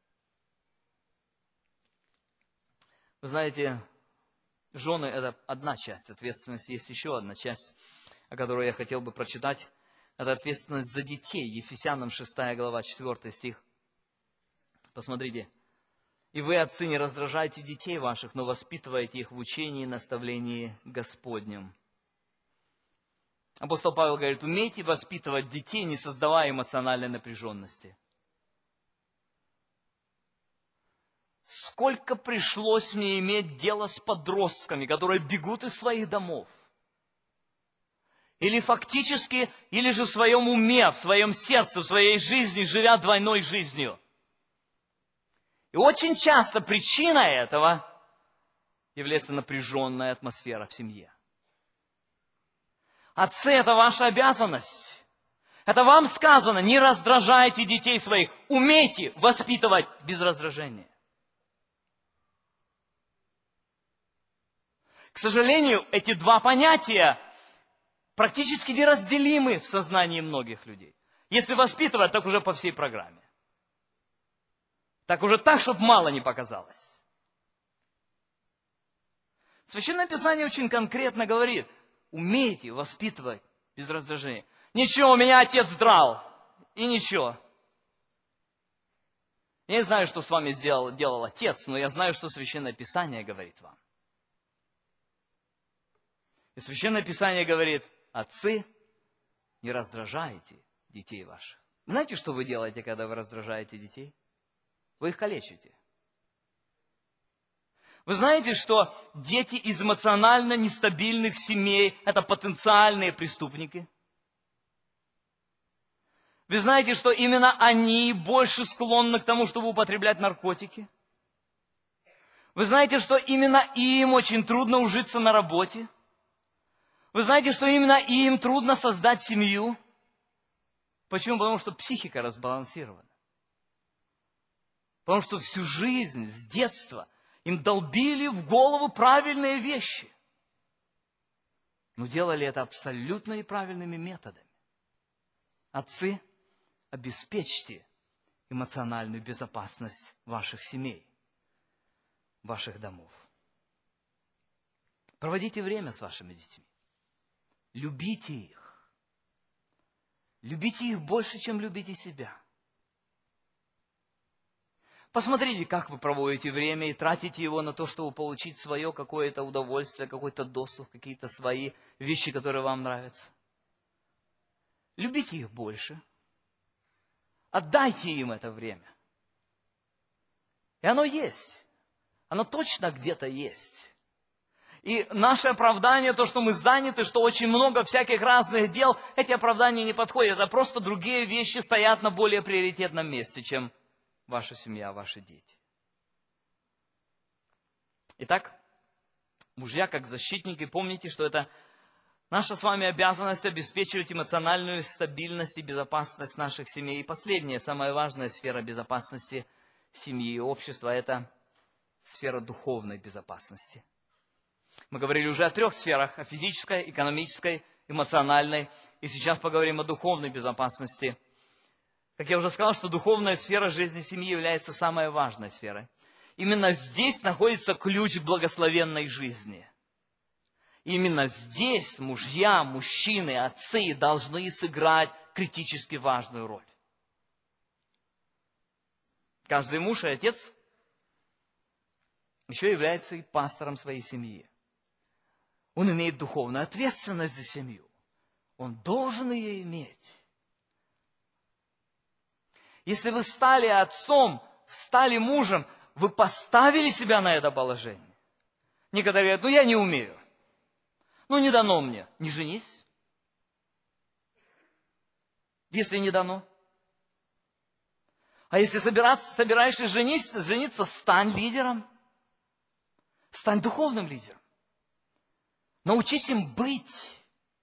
Speaker 2: Вы знаете, жены – это одна часть ответственности, есть еще одна часть, о которой я хотел бы прочитать. Это ответственность за детей. Ефесянам 6 глава, 4 стих. Посмотрите. «И вы, отцы, не раздражайте детей ваших, но воспитывайте их в учении и наставлении Господнем». Апостол Павел говорит, умейте воспитывать детей, не создавая эмоциональной напряженности. Сколько пришлось мне иметь дело с подростками, которые бегут из своих домов. Или фактически, или же в своем уме, в своем сердце, в своей жизни, живя двойной жизнью. И очень часто причина этого является напряженная атмосфера в семье. Отцы, это ваша обязанность. Это вам сказано, не раздражайте детей своих, умейте воспитывать без раздражения. К сожалению, эти два понятия практически неразделимы в сознании многих людей. Если воспитывать, так уже по всей программе. Так уже так, чтобы мало не показалось. Священное Писание очень конкретно говорит, умейте воспитывать без раздражения. Ничего, у меня отец драл, и ничего. Я не знаю, что с вами делал отец, но я знаю, что Священное Писание говорит вам. И Священное Писание говорит, отцы, не раздражайте детей ваших. Знаете, что вы делаете, когда вы раздражаете детей? Вы их калечите. Вы знаете, что дети из эмоционально нестабильных семей – это потенциальные преступники? Вы знаете, что именно они больше склонны к тому, чтобы употреблять наркотики? Вы знаете, что именно им очень трудно ужиться на работе? Вы знаете, что именно им трудно создать семью? Почему? Потому что психика разбалансирована. Потому что всю жизнь, с детства, им долбили в голову правильные вещи. Но делали это абсолютно неправильными методами. Отцы, обеспечьте эмоциональную безопасность ваших семей, ваших домов. Проводите время с вашими детьми. Любите их. Любите их больше, чем любите себя. Посмотрите, как вы проводите время и тратите его на то, чтобы получить свое какое-то удовольствие, какой-то досуг, какие-то свои вещи, которые вам нравятся. Любите их больше. Отдайте им это время. И оно есть. Оно точно где-то есть. И наше оправдание, то, что мы заняты, что очень много всяких разных дел, эти оправдания не подходят, а просто другие вещи стоят на более приоритетном месте, чем ваша семья, ваши дети. Итак, мужья, как защитники, помните, что это наша с вами обязанность обеспечивать эмоциональную стабильность и безопасность наших семей. И последняя, самая важная сфера безопасности семьи и общества – это сфера духовной безопасности. Мы говорили уже о 3 сферах – о физической, экономической, эмоциональной. И сейчас поговорим о духовной безопасности. Как я уже сказал, что духовная сфера жизни семьи является самой важной сферой. Именно здесь находится ключ к благословенной жизни. Именно здесь мужья, мужчины, отцы должны сыграть критически важную роль. Каждый муж и отец еще является и пастором своей семьи. Он имеет духовную ответственность за семью. Он должен ее иметь. Если вы стали отцом, стали мужем, вы поставили себя на это положение. Некоторые говорят, я не умею. Не дано мне. Не женись. Если не дано. А если собираешься жениться, стань лидером. Стань духовным лидером. Научись им быть.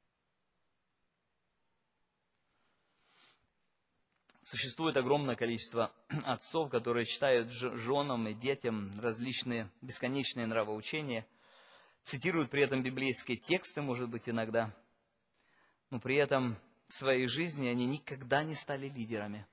Speaker 2: Существует огромное количество отцов, которые читают женам и детям различные бесконечные нравоучения, цитируют при этом библейские тексты, может быть, иногда, но при этом в своей жизни они никогда не стали лидерами.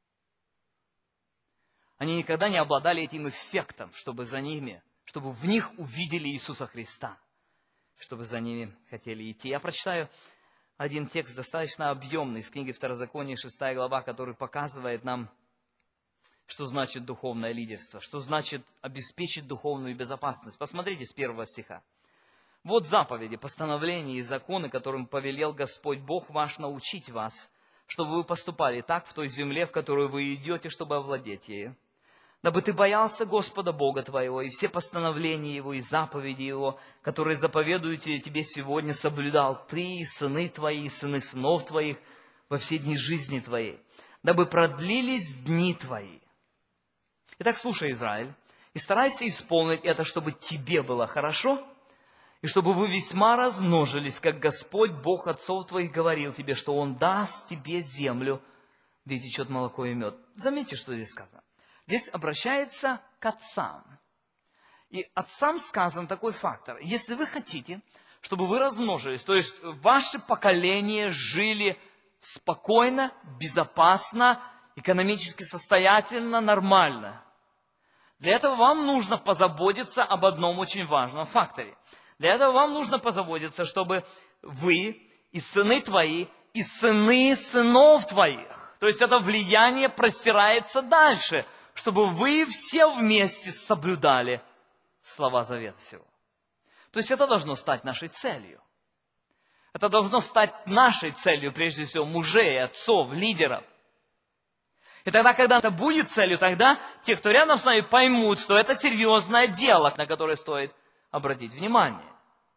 Speaker 2: Они никогда не обладали этим эффектом, чтобы в них увидели Иисуса Христа, чтобы за ними хотели идти. Я прочитаю один текст достаточно объемный из книги Второзакония, 6 глава, который показывает нам, что значит духовное лидерство, что значит обеспечить духовную безопасность. Посмотрите с 1 стиха. «Вот заповеди, постановления и законы, которым повелел Господь Бог ваш научить вас, чтобы вы поступали так в той земле, в которую вы идете, чтобы овладеть ею. Дабы ты боялся Господа Бога твоего, и все постановления Его, и заповеди Его, которые заповедуют тебе сегодня, соблюдал ты, и сыны твои, и сыны сынов твоих во все дни жизни твоей, дабы продлились дни твои. Итак, слушай, Израиль, и старайся исполнить это, чтобы тебе было хорошо, и чтобы вы весьма размножились, как Господь, Бог отцов твоих, говорил тебе, что Он даст тебе землю, где течет молоко и мед». Заметьте, что здесь сказано. Здесь обращается к отцам. И отцам сказан такой фактор. Если вы хотите, чтобы вы размножились, то есть ваши поколения жили спокойно, безопасно, экономически состоятельно, нормально. Для этого вам нужно позаботиться об одном очень важном факторе. Для этого вам нужно позаботиться, чтобы вы и сыны твои, и сыны сынов твоих, то есть это влияние простирается дальше, чтобы вы все вместе соблюдали слова завета сего. То есть это должно стать нашей целью. Это должно стать нашей целью, прежде всего, мужей, отцов, лидеров. И тогда, когда это будет целью, тогда те, кто рядом с нами, поймут, что это серьезное дело, на которое стоит обратить внимание.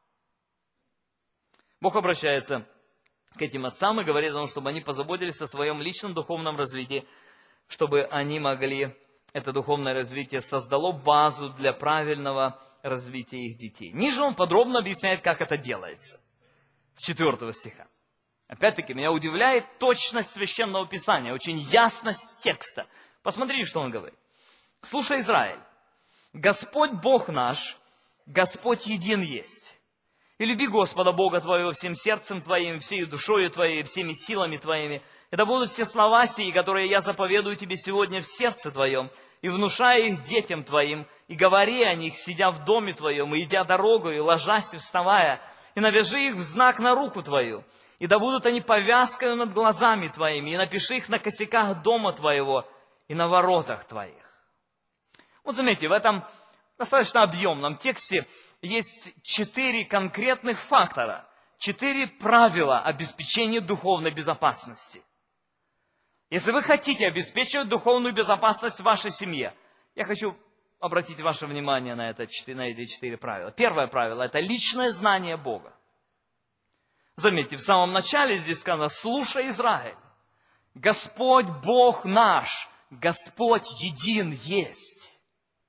Speaker 2: Бог обращается к этим отцам и говорит о том, чтобы они позаботились о своем личном духовном развитии, чтобы они могли, это духовное развитие создало базу для правильного развития их детей. Ниже он подробно объясняет, как это делается. С 4 стиха. Опять-таки, меня удивляет точность Священного Писания, очень ясность текста. Посмотрите, что он говорит. «Слушай, Израиль, Господь Бог наш, Господь един есть. И люби Господа Бога твоего всем сердцем твоим, всей душою твоей, всеми силами твоими. Это будут все слова сии, которые я заповедую тебе сегодня в сердце твоем, и внушая их детям твоим, и говори о них, сидя в доме твоем, и идя дорогою, и ложась и вставая, и навяжи их в знак на руку твою. И да будут они повязкою над глазами твоими, и напиши их на косяках дома твоего и на воротах твоих». Вот заметьте, в этом достаточно объемном тексте есть 4 конкретных фактора, 4 правила обеспечения духовной безопасности. Если вы хотите обеспечивать духовную безопасность в вашей семье, я хочу обратить ваше внимание на эти 4 правила. Первое правило – это личное знание Бога. Заметьте, в самом начале здесь сказано: «Слушай, Израиль, Господь Бог наш, Господь един есть».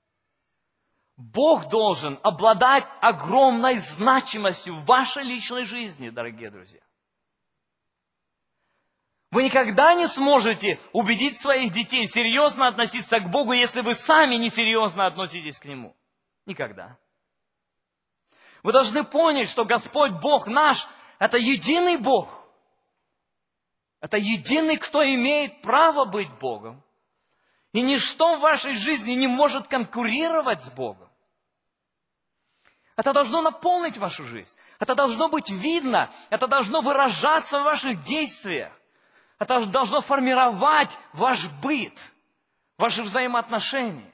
Speaker 2: Бог должен обладать огромной значимостью в вашей личной жизни, дорогие друзья. Вы никогда не сможете убедить своих детей серьезно относиться к Богу, если вы сами несерьезно относитесь к Нему. Никогда. Вы должны понять, что Господь Бог наш – это единый Бог. Это единый, кто имеет право быть Богом. И ничто в вашей жизни не может конкурировать с Богом. Это должно наполнить вашу жизнь. Это должно быть видно. Это должно выражаться в ваших действиях. Это должно формировать ваш быт, ваши взаимоотношения.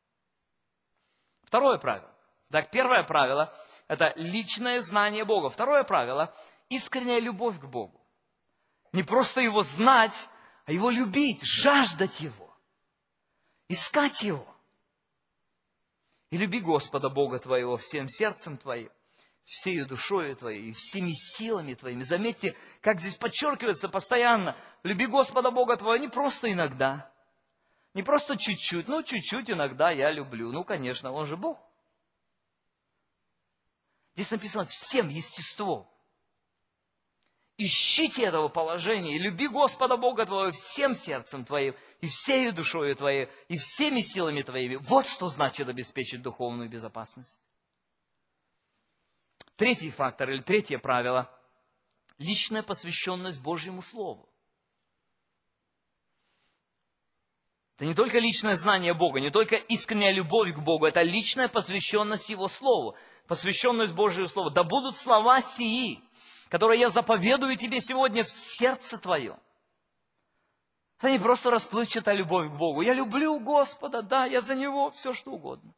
Speaker 2: Второе правило. Так, первое правило – это личное знание Бога. Второе правило – искренняя любовь к Богу. Не просто Его знать, а Его любить, жаждать Его, искать Его. И люби Господа Бога твоего всем сердцем твоим, всей душою твоей, всеми силами твоими. Заметьте, как здесь подчеркивается постоянно. Люби Господа Бога твоего не просто иногда, не просто чуть-чуть. Ну, чуть-чуть иногда я люблю. Ну, конечно, Он же Бог. Здесь написано всем естеством. Ищите этого положения и люби Господа Бога твоего всем сердцем твоим, и всей душою твоей, и всеми силами твоими. Вот что значит обеспечить духовную безопасность. Третий фактор или третье правило – личная посвященность Божьему Слову. Это не только личное знание Бога, не только искренняя любовь к Богу, это личная посвященность Его Слову, посвященность Божьему Слову. Да будут слова сии, которые я заповедую тебе сегодня в сердце твоем. Это не просто расплывчатая любовь к Богу. Я люблю Господа, да, я за Него, все что угодно.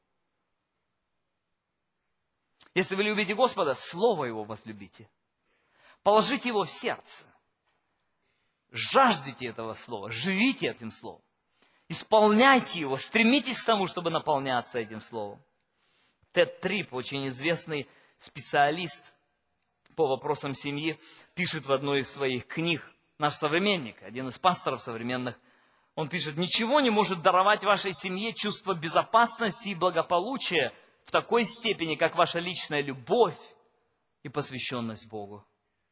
Speaker 2: Если вы любите Господа, Слово Его возлюбите. Положите Его в сердце. Жаждите этого Слова, живите этим Словом. Исполняйте его, стремитесь к тому, чтобы наполняться этим Словом. Тед Трип, очень известный специалист по вопросам семьи, пишет в одной из своих книг, наш современник, один из пасторов современных, он пишет: «Ничего не может даровать вашей семье чувство безопасности и благополучия в такой степени, как ваша личная любовь и посвященность Богу».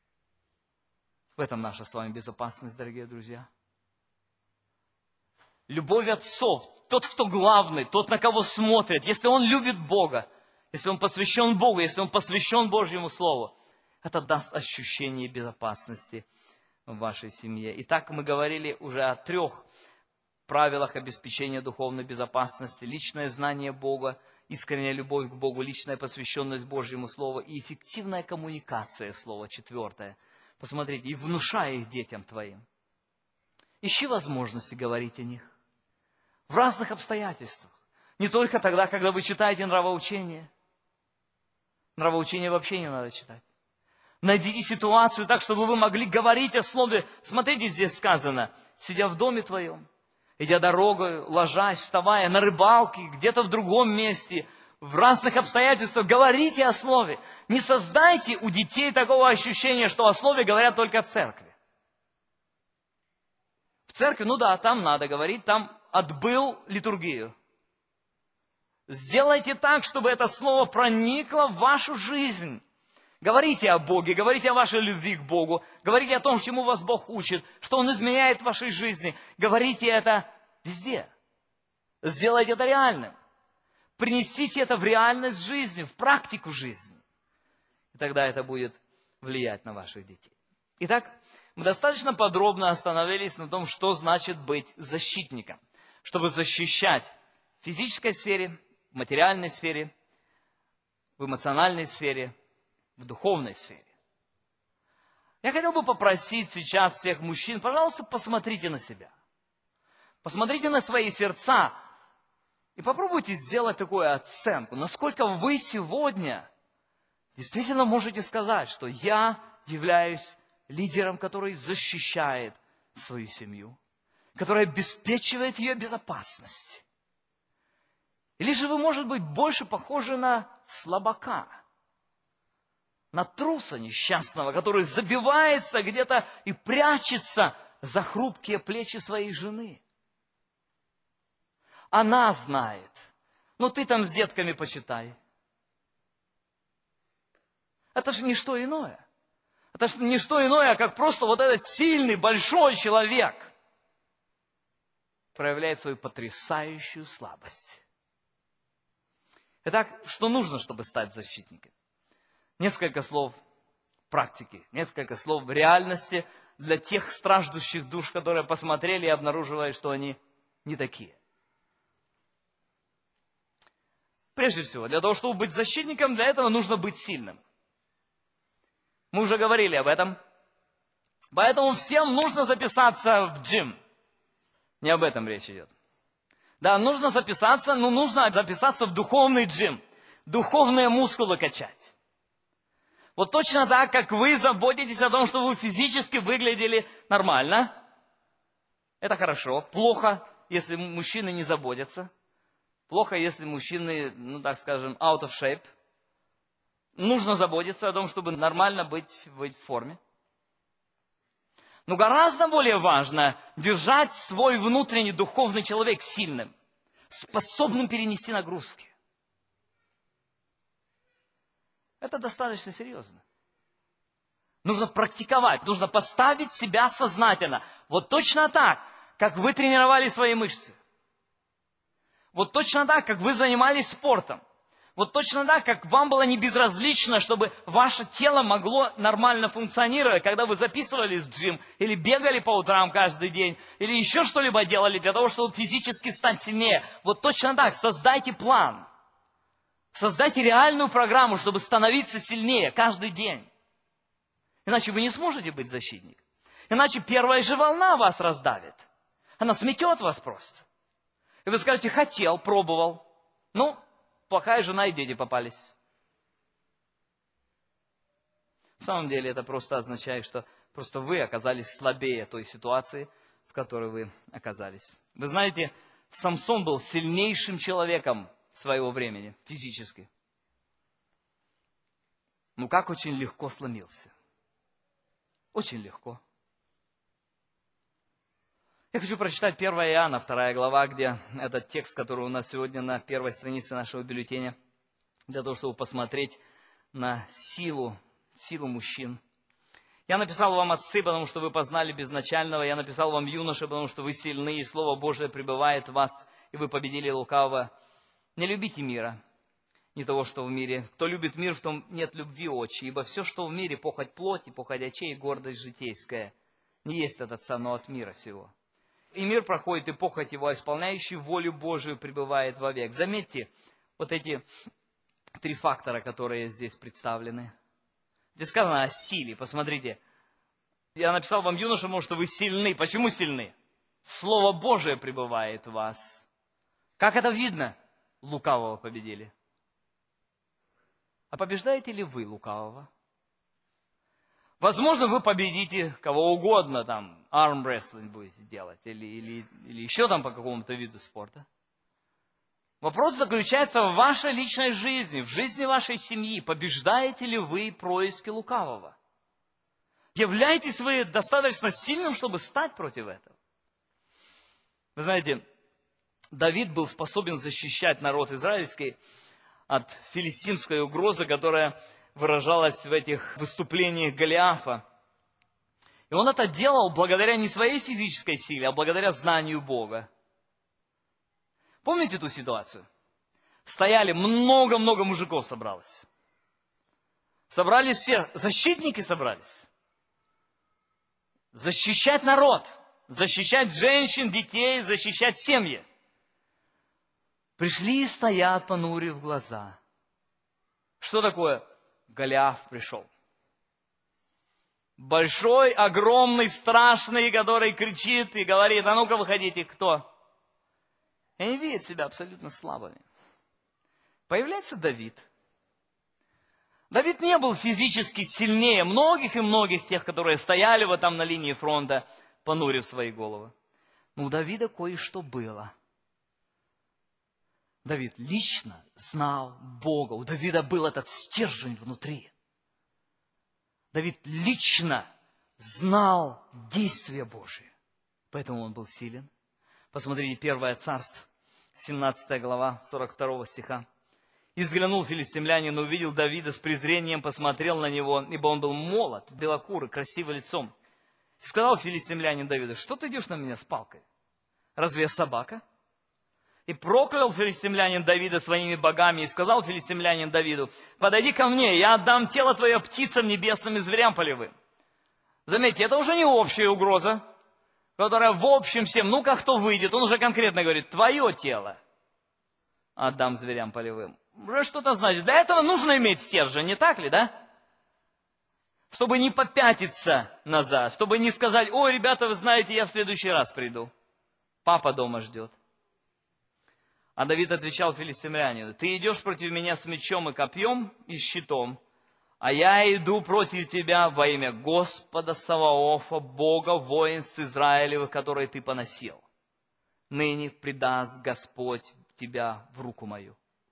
Speaker 2: В этом наша с вами безопасность, дорогие друзья. Любовь отцов, тот, кто главный, тот, на кого смотрят, если он любит Бога, если он посвящен Богу, если он посвящен Божьему Слову, это даст ощущение безопасности в вашей семье. Итак, мы говорили уже о 3 правилах обеспечения духовной безопасности. Личное знание Бога, искренняя любовь к Богу, личная посвященность Божьему Слову и эффективная коммуникация Слова. 4. Посмотрите, и внушай их детям твоим. Ищи возможности говорить о них в разных обстоятельствах. Не только тогда, когда вы читаете нравоучение. Нравоучение вообще не надо читать. Найдите ситуацию так, чтобы вы могли говорить о Слове. Смотрите, здесь сказано, сидя в доме твоем, идя дорогой, ложась, вставая, на рыбалке, где-то в другом месте, в разных обстоятельствах, говорите о Слове. Не создайте у детей такого ощущения, что о Слове говорят только в церкви. В церкви, ну да, там надо говорить, там отбыл литургию. Сделайте так, чтобы это Слово проникло в вашу жизнь. Говорите о Боге, говорите о вашей любви к Богу, говорите о том, чему вас Бог учит, что Он изменяет в вашей жизни. Говорите это везде. Сделайте это реальным. Принесите это в реальность жизни, в практику жизни. И тогда это будет влиять на ваших детей. Итак, мы достаточно подробно остановились на том, что значит быть защитником. Чтобы защищать в физической сфере, в материальной сфере, в эмоциональной сфере, в духовной сфере. Я хотел бы попросить сейчас всех мужчин, пожалуйста, посмотрите на себя. Посмотрите на свои сердца и попробуйте сделать такую оценку, насколько вы сегодня действительно можете сказать, что я являюсь лидером, который защищает свою семью, который обеспечивает ее безопасность. Или же вы, может быть, больше похожи на слабака, на труса несчастного, который забивается где-то и прячется за хрупкие плечи своей жены. Она знает. Ну ты там с детками почитай. Это же не что иное. Это же не что иное, как просто вот этот сильный, большой человек проявляет свою потрясающую слабость. Итак, что нужно, чтобы стать защитником? Несколько слов практики, несколько слов реальности для тех страждущих душ, которые посмотрели и обнаруживают, что они не такие. Прежде всего, для того, чтобы быть защитником, для этого нужно быть сильным. Мы уже говорили об этом. Поэтому всем нужно записаться в джим. Не об этом речь идет. Да, нужно записаться, но нужно записаться в духовный джим. Духовные мускулы качать. Вот точно так, как вы заботитесь о том, чтобы вы физически выглядели нормально. Это хорошо. Плохо, если мужчины не заботятся. Плохо, если мужчины, ну так скажем, out of shape. Нужно заботиться о том, чтобы нормально быть в форме. Но гораздо более важно держать свой внутренний духовный человек сильным, способным перенести нагрузки. Это достаточно серьезно. Нужно практиковать, нужно поставить себя сознательно. Вот точно так, как вы тренировали свои мышцы. Вот точно так, как вы занимались спортом. Вот точно так, как вам было не безразлично, чтобы ваше тело могло нормально функционировать, когда вы записывались в джим, или бегали по утрам каждый день, или еще что-либо делали для того, чтобы физически стать сильнее. Вот точно так, создайте план. Создайте реальную программу, чтобы становиться сильнее каждый день. Иначе вы не сможете быть защитником. Иначе первая же волна вас раздавит. Она сметет вас просто. И вы скажете, хотел, пробовал. Ну, плохая жена и дети попались. В самом деле это просто означает, что просто вы оказались слабее той ситуации, в которой вы оказались. Вы знаете, Самсон был сильнейшим человеком своего времени, физически. Но как очень легко сломился. Очень легко. Я хочу прочитать 1 Иоанна, 2 глава, где этот текст, который у нас сегодня на первой странице нашего бюллетеня, для того, чтобы посмотреть на силу мужчин. Я написал вам отцы, потому что вы познали безначального. Я написал вам юноши, потому что вы сильны, и Слово Божие пребывает в вас, и вы победили лукавого. Не любите мира, не того, что в мире. Кто любит мир, в том нет любви отчи. Ибо все, что в мире, похоть плоти, похоть очей и гордость житейская, не есть от Отца, но от мира сего. И мир проходит, и похоть его, исполняющий волю Божию, пребывает вовек. Заметьте, вот эти три фактора, которые здесь представлены. Здесь сказано о силе. Посмотрите. Я написал вам, юноша, может, что вы сильны. Почему сильны? Слово Божие пребывает в вас. Как это видно? Лукавого победили. А побеждаете ли вы лукавого? Возможно, вы победите кого угодно, там, армрестлинг будете делать, или еще там по какому-то виду спорта. Вопрос заключается в вашей личной жизни, в жизни вашей семьи. Побеждаете ли вы происки лукавого? Являетесь вы достаточно сильным, чтобы стать против этого? Вы знаете, Давид был способен защищать народ израильский от филистимской угрозы, которая выражалась в этих выступлениях Голиафа. И он это делал благодаря не своей физической силе, а благодаря знанию Бога. Помните эту ситуацию? Стояли, много-много мужиков собралось. Собрались все, защитники собрались. Защищать народ, защищать женщин, детей, защищать семьи. Пришли и стоят, понурив глаза. Что такое? Голиаф пришел. Большой, огромный, страшный, который кричит и говорит: а ну-ка выходите, кто? И они видят себя абсолютно слабыми. Появляется Давид. Давид не был физически сильнее многих и многих тех, которые стояли вот там на линии фронта, понурив свои головы. Но у Давида кое-что было. Давид лично знал Бога. У Давида был этот стержень внутри. Давид лично знал действия Божие. Поэтому он был силен. Посмотрите, 1 Царств, 17 глава, 42 стиха. «И взглянул филистимлянин, увидел Давида с презрением, посмотрел на него, ибо он был молод, белокурый, красивый лицом. И сказал филистимлянин Давиду: что ты идешь на меня с палкой? Разве я собака? И проклял филистимлянин Давида своими богами, и сказал филистимлянин Давиду: подойди ко мне, я отдам тело твое птицам небесным и зверям полевым». Заметьте, это уже не общая угроза, которая в общем всем, ну как кто выйдет, он уже конкретно говорит: твое тело отдам зверям полевым. Уже что-то значит. Для этого нужно иметь стержень, не так ли, да? Чтобы не попятиться назад, чтобы не сказать: ой, ребята, вы знаете, я в следующий раз приду. Папа дома ждет. А Давид отвечал филистимлянину: ты идешь против меня с мечом и копьем и щитом, а я иду против тебя во имя Господа Саваофа, Бога воинств Израилевых, которые ты поносил. Ныне предаст Господь тебя в руку мою.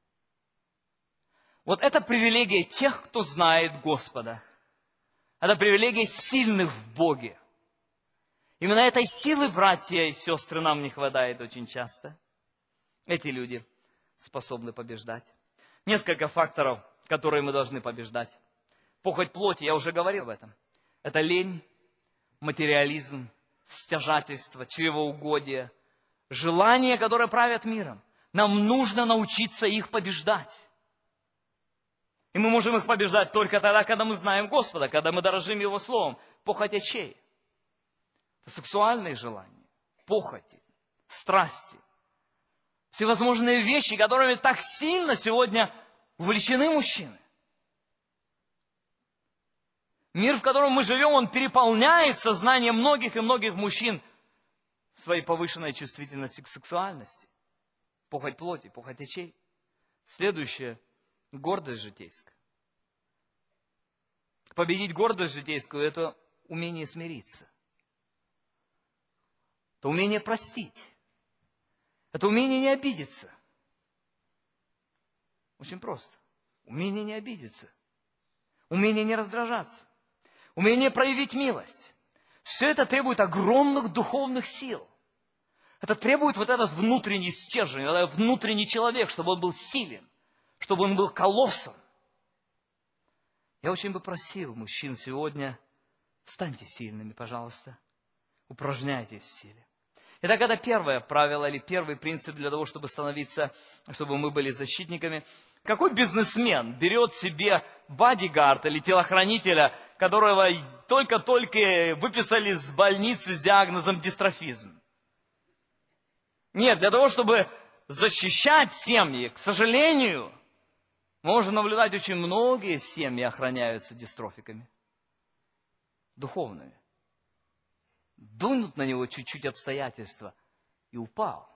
Speaker 2: Вот это привилегия тех, кто знает Господа. Это привилегия сильных в Боге. Именно этой силы, братья и сестры, нам не хватает очень часто. Эти люди способны побеждать. Несколько факторов, которые мы должны побеждать. Похоть плоти, я уже говорил об этом. Это лень, материализм, стяжательство, чревоугодие, желания, которые правят миром. Нам нужно научиться их побеждать. И мы можем их побеждать только тогда, когда мы знаем Господа, когда мы дорожим Его Словом. Похоть очей. Это сексуальные желания, похоти, страсти. Всевозможные вещи, которыми так сильно сегодня увлечены мужчины. Мир, в котором мы живем, он переполняет сознание многих и многих мужчин своей повышенной чувствительности к сексуальности. Похоть плоти, похоть очей. Следующее – гордость житейская. Победить гордость житейскую – это умение смириться. Это умение простить. Это умение не обидеться. Очень просто. Умение не обидеться. Умение не раздражаться. Умение проявить милость. Все это требует огромных духовных сил. Это требует вот этот внутренний стержень, этот внутренний человек, чтобы он был силен, чтобы он был колоссом. Я очень бы просил мужчин сегодня: станьте сильными, пожалуйста. Упражняйтесь в силе. Итак, это первое правило или первый принцип для того, чтобы становиться, чтобы мы были защитниками. Какой бизнесмен берет себе бодигард или телохранителя, которого только-только выписали из больницы с диагнозом дистрофизм? Нет, для того, чтобы защищать семьи, к сожалению, можно наблюдать, очень многие семьи охраняются дистрофиками, духовными. Дунут на него чуть-чуть обстоятельства и упал.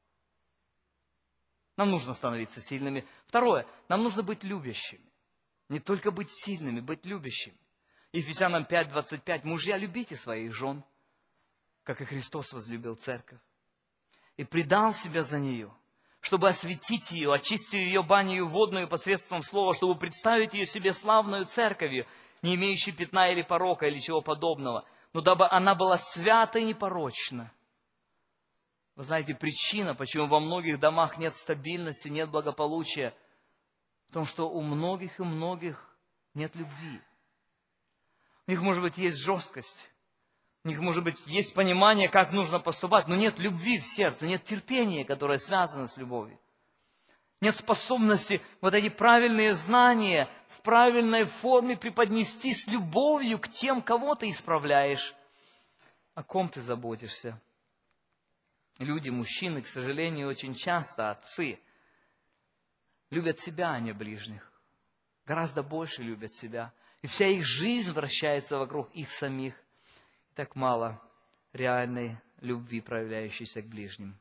Speaker 2: Нам нужно становиться сильными. Второе, нам нужно быть любящими. Не только быть сильными, быть любящими. Ефесянам 5:25. Мужья, любите своих жен, как и Христос возлюбил церковь, и предал себя за нее, чтобы осветить ее, очистив ее банию водную посредством слова, чтобы представить ее себе славную церковью, не имеющей пятна или порока, или чего подобного, но дабы она была свята и непорочна. Вы знаете, причина, почему во многих домах нет стабильности, нет благополучия, в том, что у многих и многих нет любви. У них, может быть, есть жесткость, у них, может быть, есть понимание, как нужно поступать, но нет любви в сердце, нет терпения, которое связано с любовью. Нет способности вот эти правильные знания в правильной форме преподнести с любовью к тем, кого ты исправляешь, о ком ты заботишься. Люди, мужчины, к сожалению, очень часто, отцы, любят себя, а не ближних. Гораздо больше любят себя. И вся их жизнь вращается вокруг их самих. И так мало реальной любви, проявляющейся к ближним.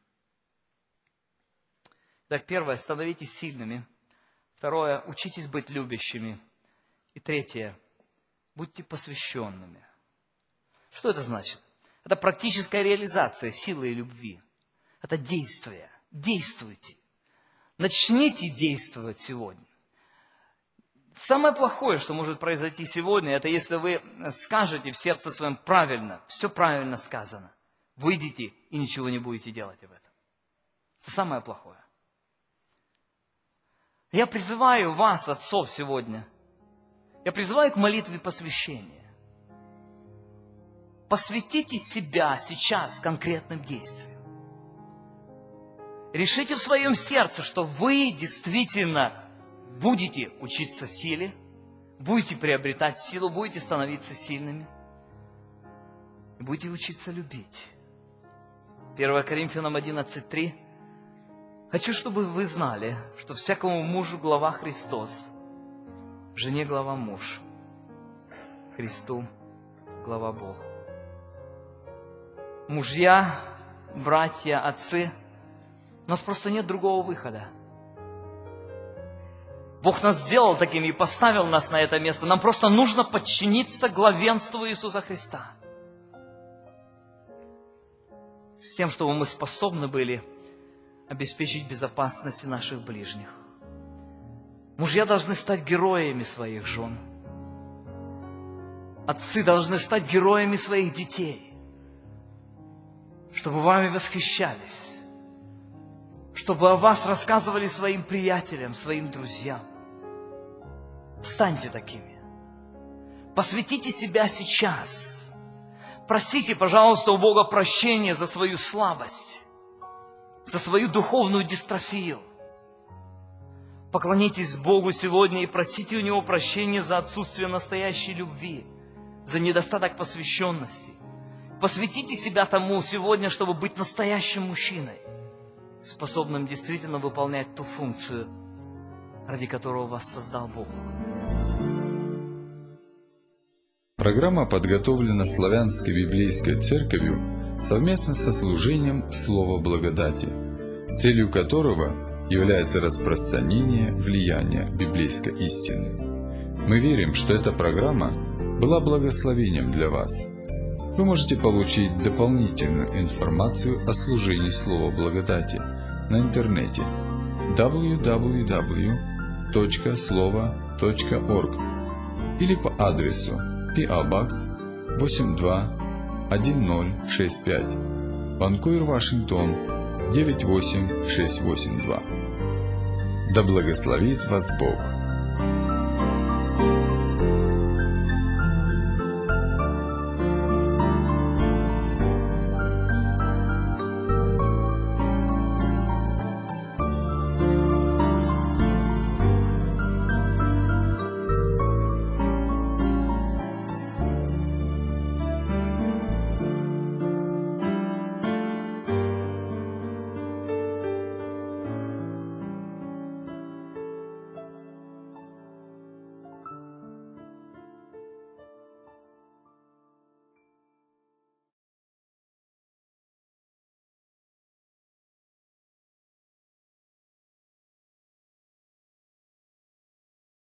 Speaker 2: Итак, первое, становитесь сильными. Второе, учитесь быть любящими. И третье, будьте посвященными. Что это значит? Это практическая реализация силы и любви. Это действие. Действуйте. Начните действовать сегодня. Самое плохое, что может произойти сегодня, это если вы скажете в сердце своем правильно, все правильно сказано. Выйдете и ничего не будете делать об этом. Это самое плохое. Я призываю вас, отцов, сегодня. Я призываю к молитве посвящения. Посвятите себя сейчас конкретным действиям. Решите в своем сердце, что вы действительно будете учиться силе, будете приобретать силу, будете становиться сильными, и будете учиться любить. 1 Коринфянам 11:3. Хочу, чтобы вы знали, что всякому мужу глава Христос, жене глава муж, Христу глава Бог. Мужья, братья, отцы, у нас просто нет другого выхода. Бог нас сделал такими и поставил нас на это место. Нам просто нужно подчиниться главенству Иисуса Христа. С тем, чтобы мы способны были обеспечить безопасность наших ближних. Мужья должны стать героями своих жен. Отцы должны стать героями своих детей. Чтобы вами восхищались. Чтобы о вас рассказывали своим приятелям, своим друзьям. Станьте такими. Посвятите себя сейчас. Просите, пожалуйста, у Бога прощения за свою слабость, за свою духовную дистрофию. Поклонитесь Богу сегодня и просите у Него прощения за отсутствие настоящей любви, за недостаток посвященности. Посвятите себя тому сегодня, чтобы быть настоящим мужчиной, способным действительно выполнять ту функцию, ради которого вас создал Бог.
Speaker 1: Программа подготовлена Славянской библейской церковью совместно со служением Слова Благодати, целью которого является распространение влияния библейской истины. Мы верим, что эта программа была благословением для вас. Вы можете получить дополнительную информацию о служении Слова Благодати на интернете www.slovo.org или по адресу P.O. Box 821065, Ванкувер, Вашингтон 98682. Да благословит вас Бог!